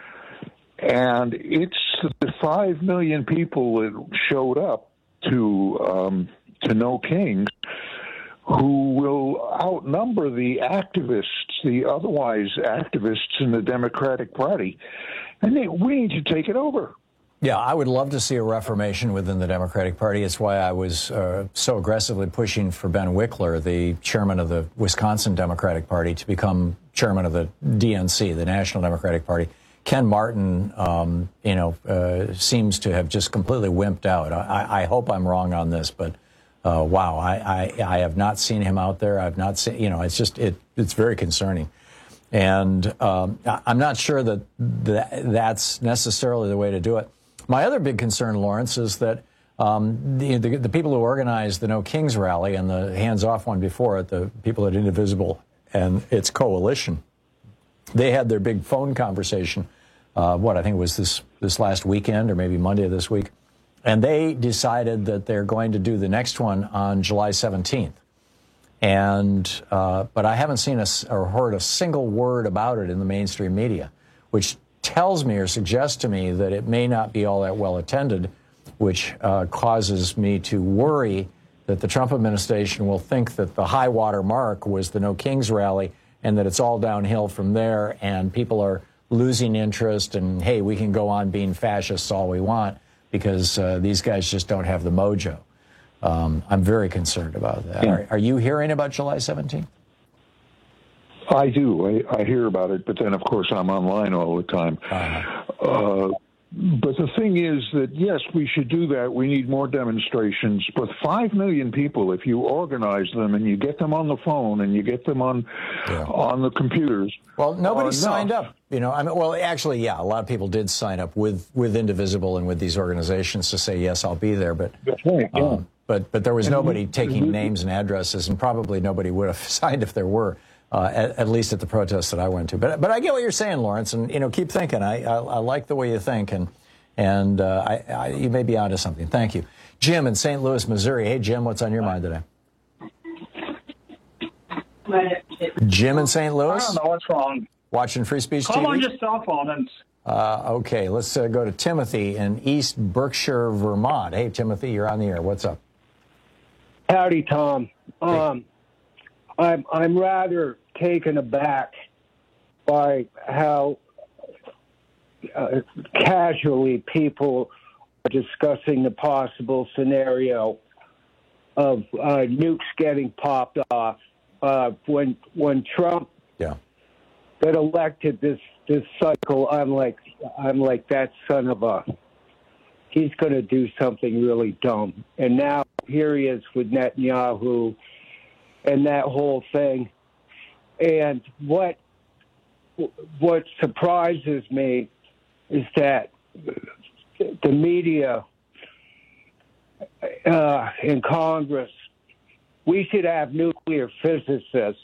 And it's the five million people that showed up to um, to No Kings who will outnumber the activists, the otherwise activists in the Democratic Party. And they, we need to take it over. Yeah, I would love to see a reformation within the Democratic Party. It's why I was uh, so aggressively pushing for Ben Wickler, the chairman of the Wisconsin Democratic Party, to become chairman of the D N C, the National Democratic Party. Ken Martin, um, you know, uh, seems to have just completely wimped out. I, I hope I'm wrong on this, but uh, wow, I, I, I have not seen him out there. I've not seen, you know, it's just, it, it's very concerning. And um, I'm not sure that th- that's necessarily the way to do it. My other big concern, Lawrence, is that um, the, the, the people who organized the No Kings rally and the hands-off one before it, the people at Indivisible and its coalition, They had their big phone conversation, uh, what, I think it was this, this last weekend or maybe Monday of this week. And they decided that they're going to do the next one on July seventeenth. And, uh, but I haven't seen a, or heard a single word about it in the mainstream media, which tells me or suggests to me that it may not be all that well attended, which uh, causes me to worry that the Trump administration will think that the high water mark was the No Kings rally and that it's all downhill from there and people are losing interest and, hey, we can go on being fascists all we want because uh, these guys just don't have the mojo. Um, I'm very concerned about that. Are, are you hearing about July seventeenth? I do. I, I hear about it, but then, of course, I'm online all the time. Uh-huh. Uh, but the thing is that, yes, we should do that. We need more demonstrations. But five million people, if you organize them and you get them on the phone and you get them on yeah. on the computers. Well, nobody signed up. You know, I mean, well, actually, yeah, a lot of people did sign up with, with Indivisible and with these organizations to say, yes, I'll be there. But That's right, yeah. um, but, but there was and nobody we, taking we, names and addresses, and probably nobody would have signed if there were. Uh, at, at least at the protests that I went to. But but I get what you're saying, Lawrence, and, you know, keep thinking. I I, I like the way you think, and and uh, I, I, you may be onto something. Thank you. Jim in Saint Louis, Missouri. Hey, Jim, what's on your mind today? Jim in Saint Louis? I don't know what's wrong. Watching Free Speech Call T V? on your cell phone. And... Uh, okay, let's uh, go to Timothy in East Berkshire, Vermont. Hey, Timothy, you're on the air. What's up? Howdy, Tom. Um, I'm I'm rather taken aback by how uh, casually people are discussing the possible scenario of uh, nukes getting popped off. Uh, when when Trump yeah. got elected this this cycle, I'm like I'm like that son of a. He's going to do something really dumb, and now here he is with Netanyahu and that whole thing. And what what surprises me is that the media uh, in Congress, we should have nuclear physicists.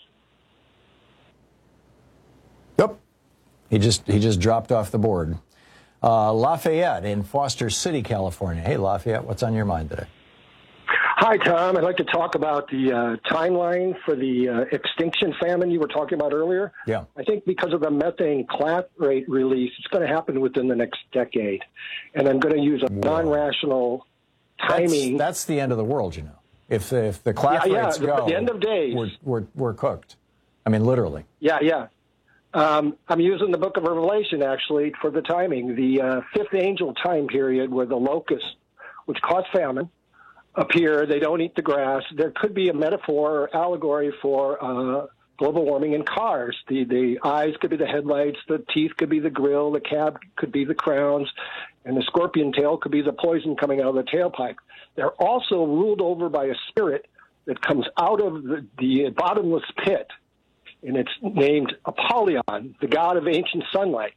Yep, he just he just dropped off the board. Uh, Lafayette in Foster City, California. Hey, Lafayette, what's on your mind today? Hi, Tom. I'd like to talk about the uh, timeline for the uh, extinction famine you were talking about earlier. Yeah. I think because of the methane clathrate release, it's going to happen within the next decade. And I'm going to use a Whoa. non-rational timing. That's, that's the end of the world, you know. If, if the clathrates yeah, yeah, go, the end of days. We're, we're, we're cooked. I mean, literally. Yeah, yeah. Um, I'm using the book of Revelation, actually, for the timing. The uh, fifth angel time period where the locusts, which cause famine, appear. They don't eat the grass. There could be a metaphor or allegory for uh, global warming in cars. The the eyes could be the headlights, the teeth could be the grill, the cab could be the crowns, and the scorpion tail could be the poison coming out of the tailpipe. They're also ruled over by a spirit that comes out of the, the bottomless pit, and it's named Apollyon, the god of ancient sunlight.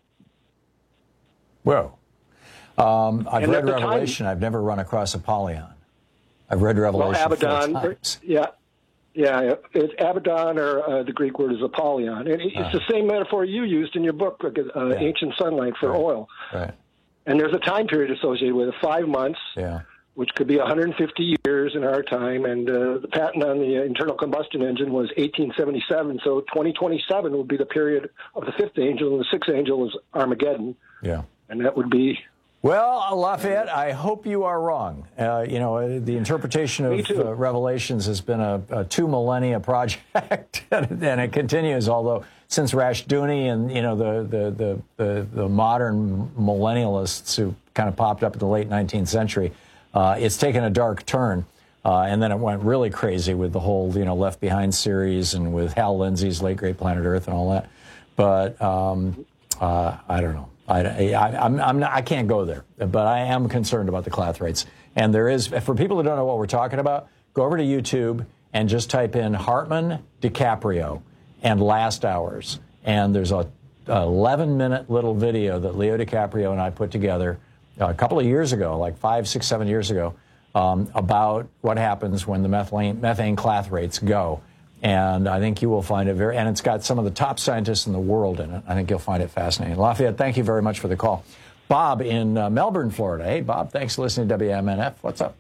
Whoa. Um, I've And read at the time- Revelation. I've never run across Apollyon. I've read Revelation Well, four Abaddon, times. yeah, yeah, it's Abaddon, or uh, the Greek word is Apollyon, and it's Ah. the same metaphor you used in your book, uh, Yeah. Ancient Sunlight for Oil. Right. And there's a time period associated with it, five months, Yeah. which could be one hundred fifty years in our time, and uh, the patent on the internal combustion engine was eighteen seventy-seven, so twenty twenty-seven would be the period of the fifth angel, and the sixth angel is Armageddon, Yeah. and that would be... Well, Lafayette, I hope you are wrong. Uh, you know, uh, the interpretation of uh, Revelations has been a, a two millennia project, and it continues. Although since Rushdoony and you know the the the the, the modern millennialists who kind of popped up in the late nineteenth century, uh, it's taken a dark turn. Uh, and then it went really crazy with the whole, you know, Left Behind series and with Hal Lindsey's Late Great Planet Earth and all that. But um, uh, I don't know. I, I, I'm, I'm not, I can't go there, but I am concerned about the clathrate. And there is, for people who don't know what we're talking about, go over to YouTube and just type in Hartman DiCaprio and Last Hours. And there's a eleven minute little video that Leo DiCaprio and I put together a couple of years ago, like five, six, seven years ago, um, about what happens when the methane, methane clathrates go. And I think you will find it very, and it's got some of the top scientists in the world in it. I think you'll find it fascinating. Lafayette, thank you very much for the call. Bob in uh, Melbourne, Florida. Hey, Bob, thanks for listening to W M N F. What's up?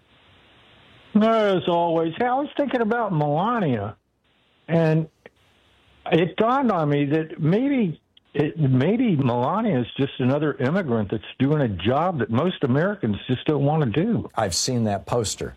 No, as always. Hey, I was thinking about Melania, and it dawned on me that maybe it, maybe Melania is just another immigrant that's doing a job that most Americans just don't want to do. I've seen that poster.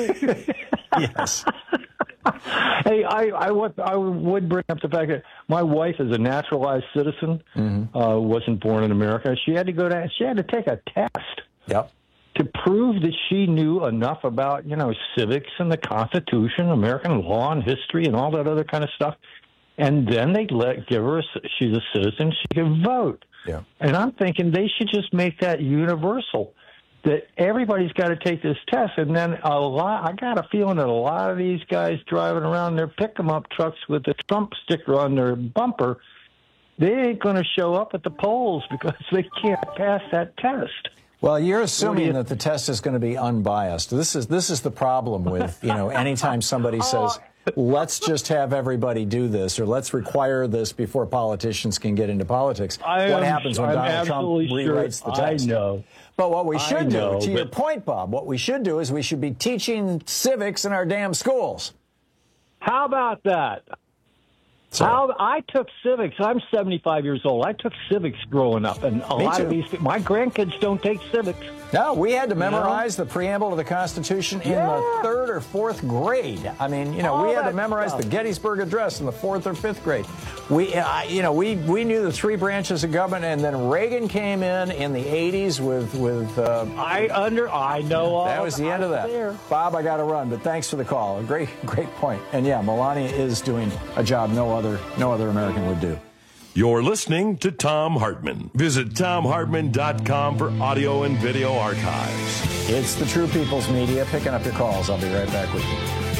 Yes. Hey, I, I, would, I would bring up the fact that my wife is a naturalized citizen, mm-hmm. uh, wasn't born in America. She had to go to, she had to take a test. Yep. To prove that she knew enough about, you know, civics and the Constitution, American law and history and all that other kind of stuff. And then they let give her, a, she's a citizen, she can vote. Yeah. And I'm thinking they should just make that universal, that everybody's got to take this test. And then a lot, I got a feeling that a lot of these guys driving around their pick-em-up trucks with the Trump sticker on their bumper, they ain't going to show up at the polls because they can't pass that test. Well, you're assuming you, that the test is going to be unbiased. This is this is the problem with, you know, anytime somebody says, let's just have everybody do this, or let's require this before politicians can get into politics. I what am, happens when I'm Donald Trump rewrites sure, the test? I know. But what we should know, do, to but... your point, Bob, what we should do is we should be teaching civics in our damn schools. How about that? So, How I took civics. I'm seventy-five years old. I took civics growing up, and a lot too. of these, my grandkids don't take civics. No, we had to memorize you know? the preamble to the Constitution in yeah. the third or fourth grade. I mean, you know, All we had that to memorize stuff. the Gettysburg Address in the fourth or fifth grade. We, uh, you know, we we knew the three branches of government, and then Reagan came in in the eighties with with. Uh, I under I know all. That was the end of that. There. Bob, I got to run, but thanks for the call. A great great point. And yeah, Melania is doing a job no other no other American would do. You're listening to Thom Hartmann. Visit Thom Hartmann dot com for audio and video archives. It's the True People's Media picking up your calls. I'll be right back with you.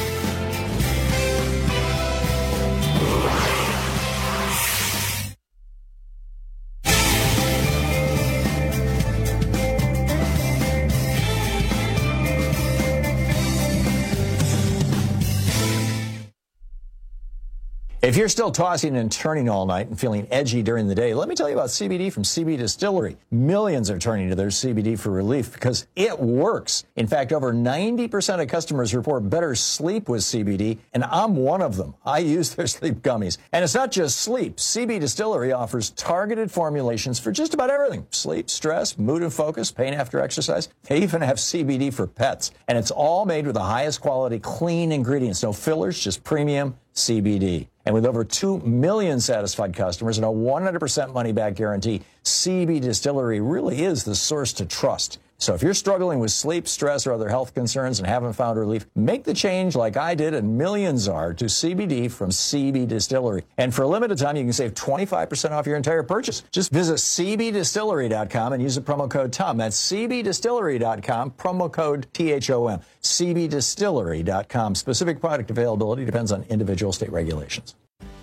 If you're still tossing and turning all night and feeling edgy during the day, let me tell you about C B D from C B Distillery. Millions are turning to their C B D for relief because it works. In fact, over ninety percent of customers report better sleep with C B D, and I'm one of them. I use their sleep gummies. And it's not just sleep. C B Distillery offers targeted formulations for just about everything. Sleep, stress, mood and focus, pain after exercise. They even have C B D for pets. And it's all made with the highest quality, clean ingredients. No fillers, just premium C B D. And with over two million satisfied customers and a one hundred percent money-back guarantee, C B Distillery really is the source to trust. So if you're struggling with sleep, stress, or other health concerns and haven't found relief, make the change like I did and millions are to C B D from C B Distillery. And for a limited time, you can save twenty-five percent off your entire purchase. Just visit C B distillery dot com and use the promo code Tom. That's C B distillery dot com, promo code T H O M. C B distillery dot com. Specific product availability depends on individual state regulations.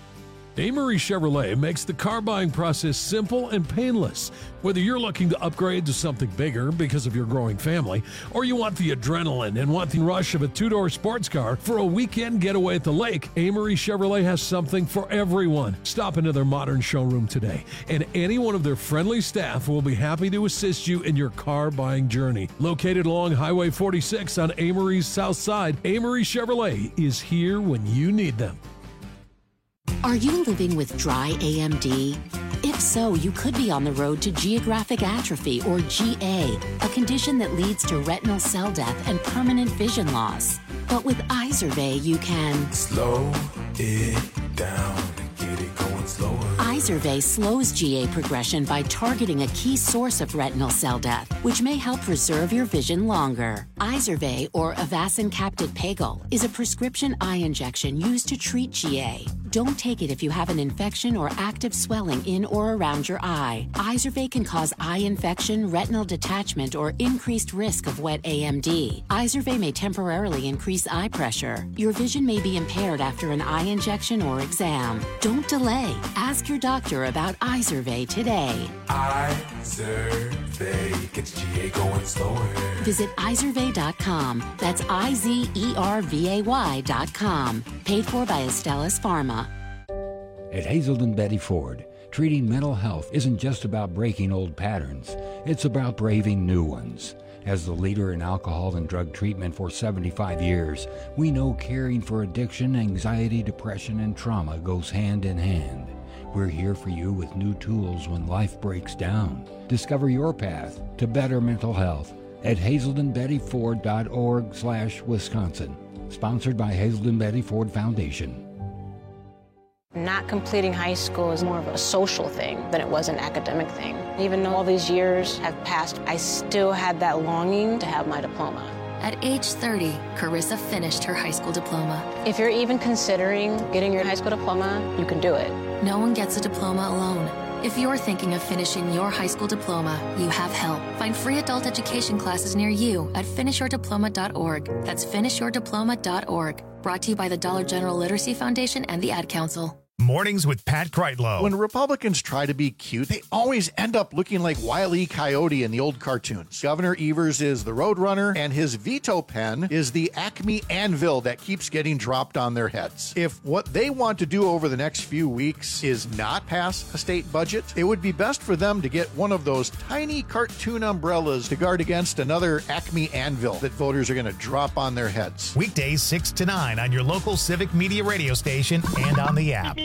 Amory Chevrolet makes the car buying process simple and painless. Whether you're looking to upgrade to something bigger because of your growing family, or you want the adrenaline and want the rush of a two-door sports car for a weekend getaway at the lake, Amory Chevrolet has something for everyone. Stop into their modern showroom today, and any one of their friendly staff will be happy to assist you in your car buying journey. Located along Highway forty-six on Amory's south side, Amory Chevrolet is here when you need them. Are you living with dry A M D? If so, you could be on the road to geographic atrophy, or G A, a condition that leads to retinal cell death and permanent vision loss. But with Izervay, you can slow it down and get it going slower. Izervay slows G A progression by targeting a key source of retinal cell death, which may help preserve your vision longer. Izervay, or Avastin Capted Pagel, is a prescription eye injection used to treat G A. Don't take it if you have an infection or active swelling in or around your eye. Izervay can cause eye infection, retinal detachment, or increased risk of wet A M D. Izervay may temporarily increase eye pressure. Your vision may be impaired after an eye injection or exam. Don't delay. Ask your doctor doctor about Izervay today. Izervay gets G A going slower. Visit Izervay dot com. That's I Z E R V A Y dot com. Paid for by Astellas Pharma. At Hazelden Betty Ford, treating mental health isn't just about breaking old patterns. It's about braving new ones. As the leader in alcohol and drug treatment for seventy-five years, we know caring for addiction, anxiety, depression, and trauma goes hand in hand. We're here for you with new tools when life breaks down. Discover your path to better mental health at hazelden betty ford dot org slash Wisconsin. Sponsored by Hazelden Betty Ford Foundation. Not completing high school is more of a social thing than it was an academic thing. Even though all these years have passed, I still had that longing to have my diploma. At age thirty, Carissa finished her high school diploma. If you're even considering getting your high school diploma, you can do it. No one gets a diploma alone. If you're thinking of finishing your high school diploma, you have help. Find free adult education classes near you at finish your diploma dot org. That's finish your diploma dot org. Brought to you by the Dollar General Literacy Foundation and the Ad Council. Mornings with Pat Kreitlow. When Republicans try to be cute, they always end up looking like Wile E. Coyote in the old cartoons. Governor Evers is the Roadrunner, and his veto pen is the Acme anvil that keeps getting dropped on their heads. If what they want to do over the next few weeks is not pass a state budget, it would be best for them to get one of those tiny cartoon umbrellas to guard against another Acme anvil that voters are going to drop on their heads. Weekdays six to nine on your local Civic Media radio station and on the app.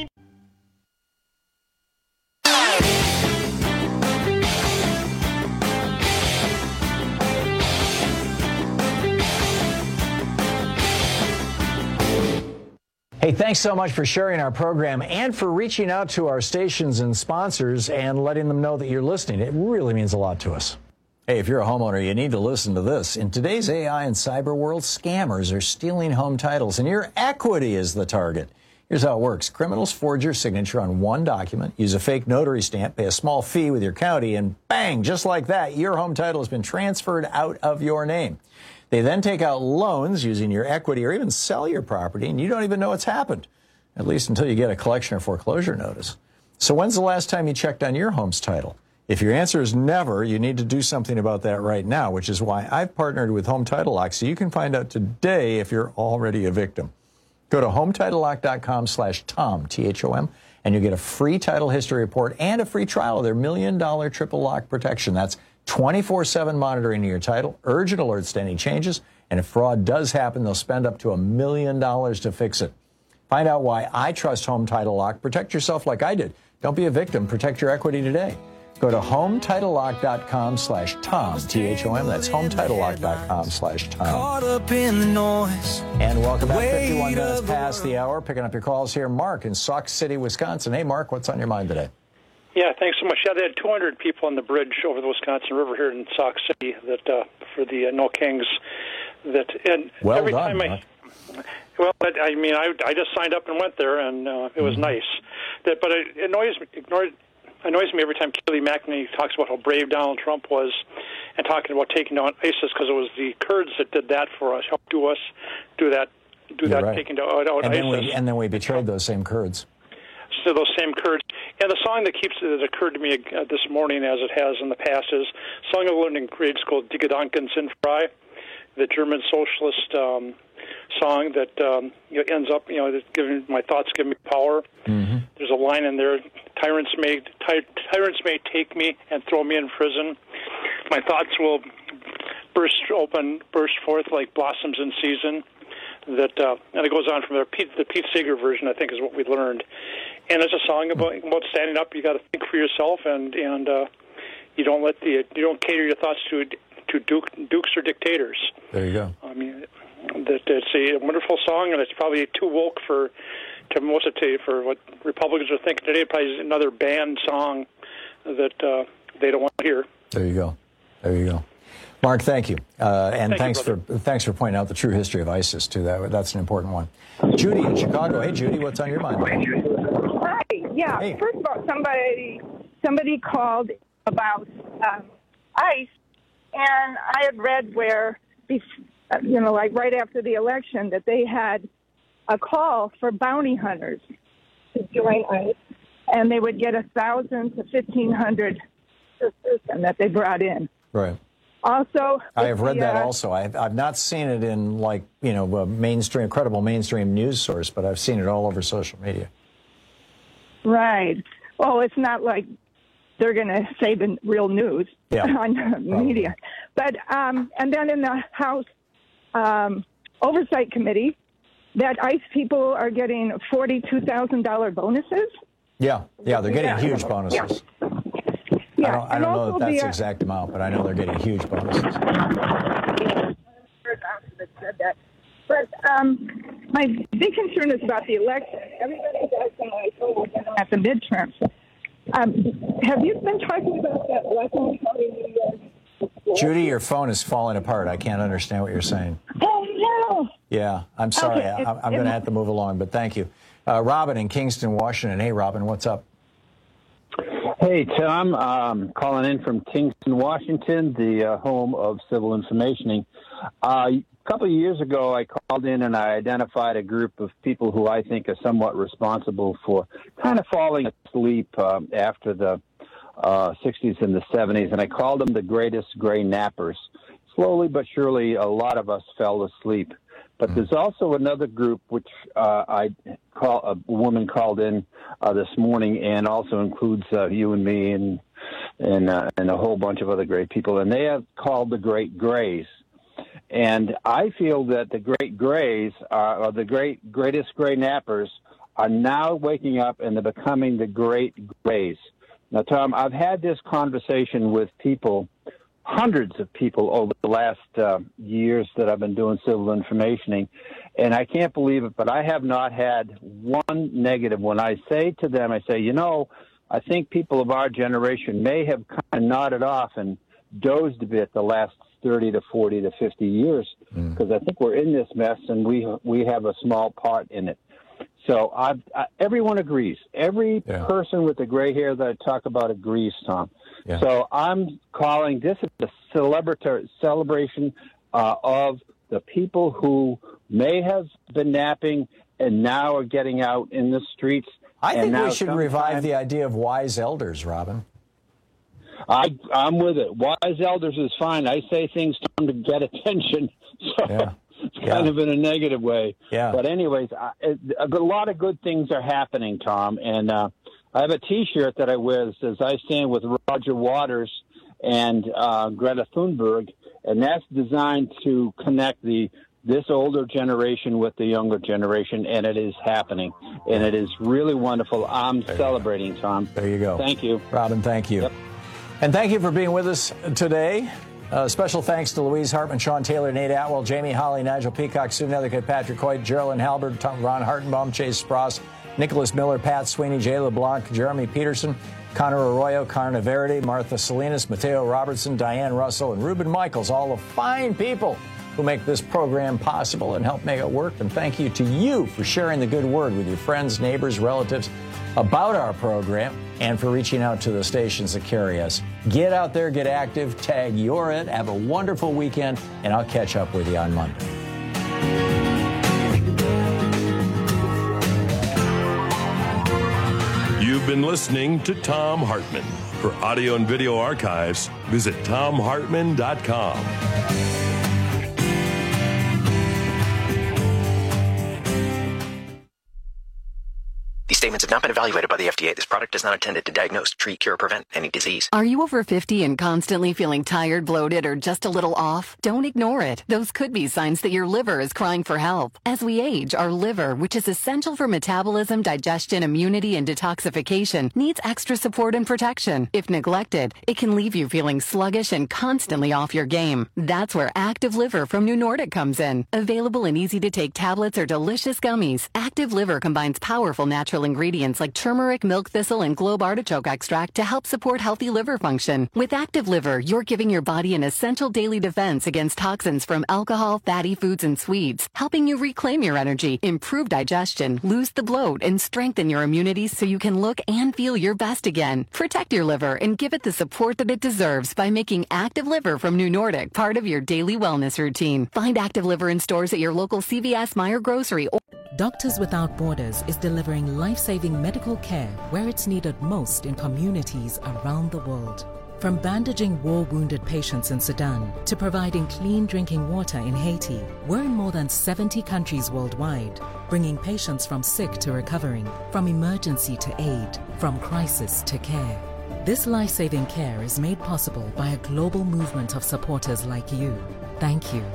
Hey, thanks so much for sharing our program and for reaching out to our stations and sponsors and letting them know that you're listening. It really means a lot to us. Hey, if you're a homeowner, you need to listen to this. In today's A I and cyber world, scammers are stealing home titles, and your equity is the target. Here's how it works. Criminals forge your signature on one document, use a fake notary stamp, pay a small fee with your county, and bang, just like that, your home title has been transferred out of your name. They then take out loans using your equity or even sell your property, and you don't even know what's happened, at least until you get a collection or foreclosure notice. So when's the last time you checked on your home's title? If your answer is never, you need to do something about that right now, which is why I've partnered with Home Title Lock so you can find out today if you're already a victim. Go to home title lock dot com slash Tom, T H O M, and you'll get a free title history report and a free trial of their million dollar triple lock protection. That's twenty-four seven monitoring of your title, urgent alerts to any changes, and if fraud does happen, they'll spend up to a million dollars to fix it. Find out why I trust Home Title Lock. Protect yourself like I did. Don't be a victim. Protect your equity today. Go to home title lock dot com slash Tom, T H O M. That's home title lock dot com slash Tom. Caught up in the noise. And welcome back. fifty-one minutes past the hour. Picking up your calls here. Mark in Sauk City, Wisconsin. Hey, Mark, what's on your mind today? Yeah, thanks so much. Yeah, they had two hundred people on the bridge over the Wisconsin River here in Sauk City that uh, for the uh, No Kings. That and well every done, time Mark. I, well, I, I mean, I I just signed up and went there, and uh, it was mm-hmm. nice. That, but it annoys me. Ignored. Annoys me every time Kayleigh McEnany talks about how brave Donald Trump was and talking about taking down ISIS because it was the Kurds that did that for us, helped do us, do that, do You're that, right. taking down out and ISIS. Then we, and then we betrayed those same Kurds. So those same Kurds. And the song that keeps that occurred to me uh, this morning, as it has in the past, is a song I learned in grade school, Die Gedanken sind frei, the German socialist um, song that um, you know, ends up, you know, giving my thoughts give me power. Mm-hmm. There's a line in there: tyrants may ty- tyrants may take me and throw me in prison. My thoughts will burst open, burst forth like blossoms in season. That uh, and it goes on from there. Pete, the Pete Seeger version, I think, is what we learned. And it's a song about about standing up. You got to think for yourself, and and uh, you don't let the you don't cater your thoughts to to duke, dukes or dictators. There you go. I mean, that it's a wonderful song, and it's probably too woke for to most of today for what Republicans are thinking today. Probably another banned song that uh, they don't want to hear. There you go. There you go. Mark, thank you, uh, and Thank thanks you, for thanks for pointing out the true history of ISIS too. That that's an important one. Judy in Chicago. Hey, Judy, what's on your mind? Hi. Yeah. Hey. First of all, somebody somebody called about um, ICE, and I had read where, you know, like right after the election, that they had a call for bounty hunters to join ICE, and they would get a thousand to fifteen hundred per person that they brought in. Right. Also, I have read the, that uh, also. I've, I've not seen it in, like, you know, a mainstream, credible mainstream news source, but I've seen it all over social media. Right. Well, it's not like they're going to say the real news Yeah, on media. But, um, and then in the House um, Oversight Committee, that ICE people are getting forty-two thousand dollars bonuses. Yeah, yeah, they're getting Yeah. huge bonuses. Yeah. I don't, I don't know that that's the exact amount, but I know they're getting huge bonuses. That said that. But um, my big concern is about the election. Everybody does something at the midterms. Um, have you been talking about that election? Judy, your phone is falling apart. I can't understand what you're saying. Oh, no. Yeah, I'm sorry. Okay, I, it's- I'm going to have to move along, but thank you. Uh, Robin in Kingston, Washington. Hey, Robin, what's up? Hey, Tom. Um, calling in from Kingston, Washington, the uh, home of civil informationing. Uh, a couple of years ago, I called in and I identified a group of people who I think are somewhat responsible for kind of falling asleep um, after the uh, sixties and the seventies, and I called them the greatest gray nappers. Slowly but surely, a lot of us fell asleep. But there's also another group which uh, I call a woman called in uh, this morning, and also includes uh, you and me and and uh, and a whole bunch of other great people, and they have called the Great Grays. And I feel that the Great Grays are, or the great greatest gray nappers are now waking up and they're becoming the Great Grays. Now, Tom, I've had this conversation with people. Hundreds of people over the last uh, years that I've been doing civil informationing, and I can't believe it, but I have not had one negative. When I say to them, I say, you know, I think people of our generation may have kind of nodded off and dozed a bit the last thirty to forty to fifty years, because mm. I think we're in this mess and we we have a small part in it. So I've, I, everyone agrees. Every yeah. person with the gray hair that I talk about agrees, Tom. Yeah. So I'm calling this is a celebratory celebration uh, of the people who may have been napping and now are getting out in the streets. I think we should revive the idea of wise elders, Robin. I, I'm with it. Wise elders is fine. I say things to get attention. So yeah. it's yeah. kind of in a negative way. Yeah. But anyways, I, a lot of good things are happening, Tom. And uh, I have a T-shirt that I wear that says, I stand with Roger Waters and uh, Greta Thunberg. And that's designed to connect the this older generation with the younger generation, and it is happening. And it is really wonderful. I'm there celebrating, Tom. There you go. Thank you. Robin, thank you. Yep. And thank you for being with us today. Uh, special thanks to Louise Hartman, Sean Taylor, Nate Atwell, Jamie Holly, Nigel Peacock, Sue Nethercutt, Patrick Hoyt, Geraldine Halbert, Tom, Ron Hartenbaum, Chase Spross, Nicholas Miller, Pat Sweeney, Jay LeBlanc, Jeremy Peterson, Connor Arroyo, Carna Verity, Martha Salinas, Mateo Robertson, Diane Russell, and Ruben Michaels, all the fine people who make this program possible and help make it work. And thank you to you for sharing the good word with your friends, neighbors, relatives about our program, and for reaching out to the stations that carry us. Get out there, get active, tag You're It, have a wonderful weekend, and I'll catch up with you on Monday. You've been listening to Thom Hartmann. For audio and video archives, visit thom hartmann dot com. These statements have not been evaluated by the F D A. This product is not intended to diagnose, treat, cure, or prevent any disease. Are you over fifty and constantly feeling tired, bloated, or just a little off? Don't ignore it. Those could be signs that your liver is crying for help. As we age, our liver, which is essential for metabolism, digestion, immunity, and detoxification, needs extra support and protection. If neglected, it can leave you feeling sluggish and constantly off your game. That's where Active Liver from New Nordic comes in. Available in easy-to-take tablets or delicious gummies, Active Liver combines powerful natural ingredients like turmeric, milk thistle, and globe artichoke extract to help support healthy liver function. With Active Liver, you're giving your body an essential daily defense against toxins from alcohol, fatty foods, and sweets, helping you reclaim your energy, improve digestion, lose the bloat, and strengthen your immunity so you can look and feel your best again. Protect your liver and give it the support that it deserves by making Active Liver from New Nordic part of your daily wellness routine. Find Active Liver in stores at your local C V S, Meijer Grocery, or Doctors Without Borders is delivering life-saving medical care where it's needed most in communities around the world. From bandaging war-wounded patients in Sudan to providing clean drinking water in Haiti, we're in more than seventy countries worldwide, bringing patients from sick to recovering, from emergency to aid, from crisis to care. This life-saving care is made possible by a global movement of supporters like you. Thank you.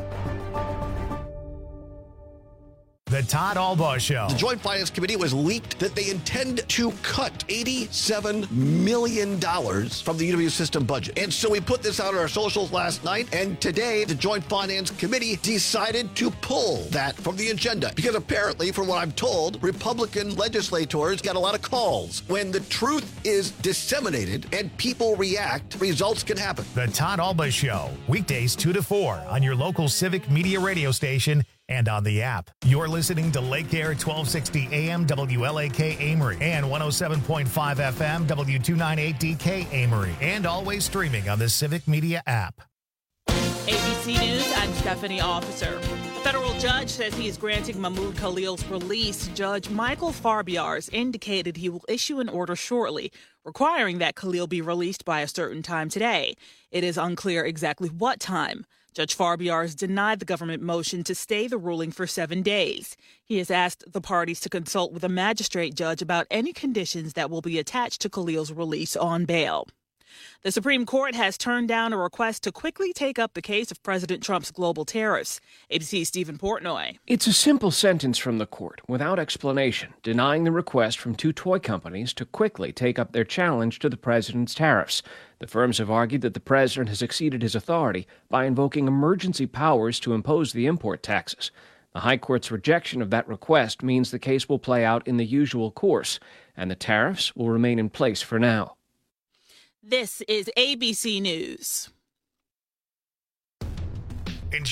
The Todd Albaugh Show. The Joint Finance Committee was leaked that they intend to cut eighty-seven million dollars from the U W system budget. And so we put this out on our socials last night, and today the Joint Finance Committee decided to pull that from the agenda. Because apparently, from what I'm told, Republican legislators got a lot of calls. When the truth is disseminated and people react, results can happen. The Todd Albaugh Show, weekdays two to four on your local Civic Media radio station and on the app. You're listening to Lake Air twelve sixty A M W L A K Amory and one oh seven point five F M W two ninety-eight D K Amory, and always streaming on the Civic Media app. A B C News, I'm Stephanie Officer. A federal judge says he is granting Mahmoud Khalil's release. Judge Michael Farbiars indicated he will issue an order shortly requiring that Khalil be released by a certain time today. It is unclear exactly what time. Judge Farbiars denied the government motion to stay the ruling for seven days. He has asked the parties to consult with a magistrate judge about any conditions that will be attached to Khalil's release on bail. The Supreme Court has turned down a request to quickly take up the case of President Trump's global tariffs. A B C's Stephen Portnoy. It's a simple sentence from the court, without explanation, denying the request from two toy companies to quickly take up their challenge to the president's tariffs. The firms have argued that the president has exceeded his authority by invoking emergency powers to impose the import taxes. The High Court's rejection of that request means the case will play out in the usual course, and the tariffs will remain in place for now. This is A B C News.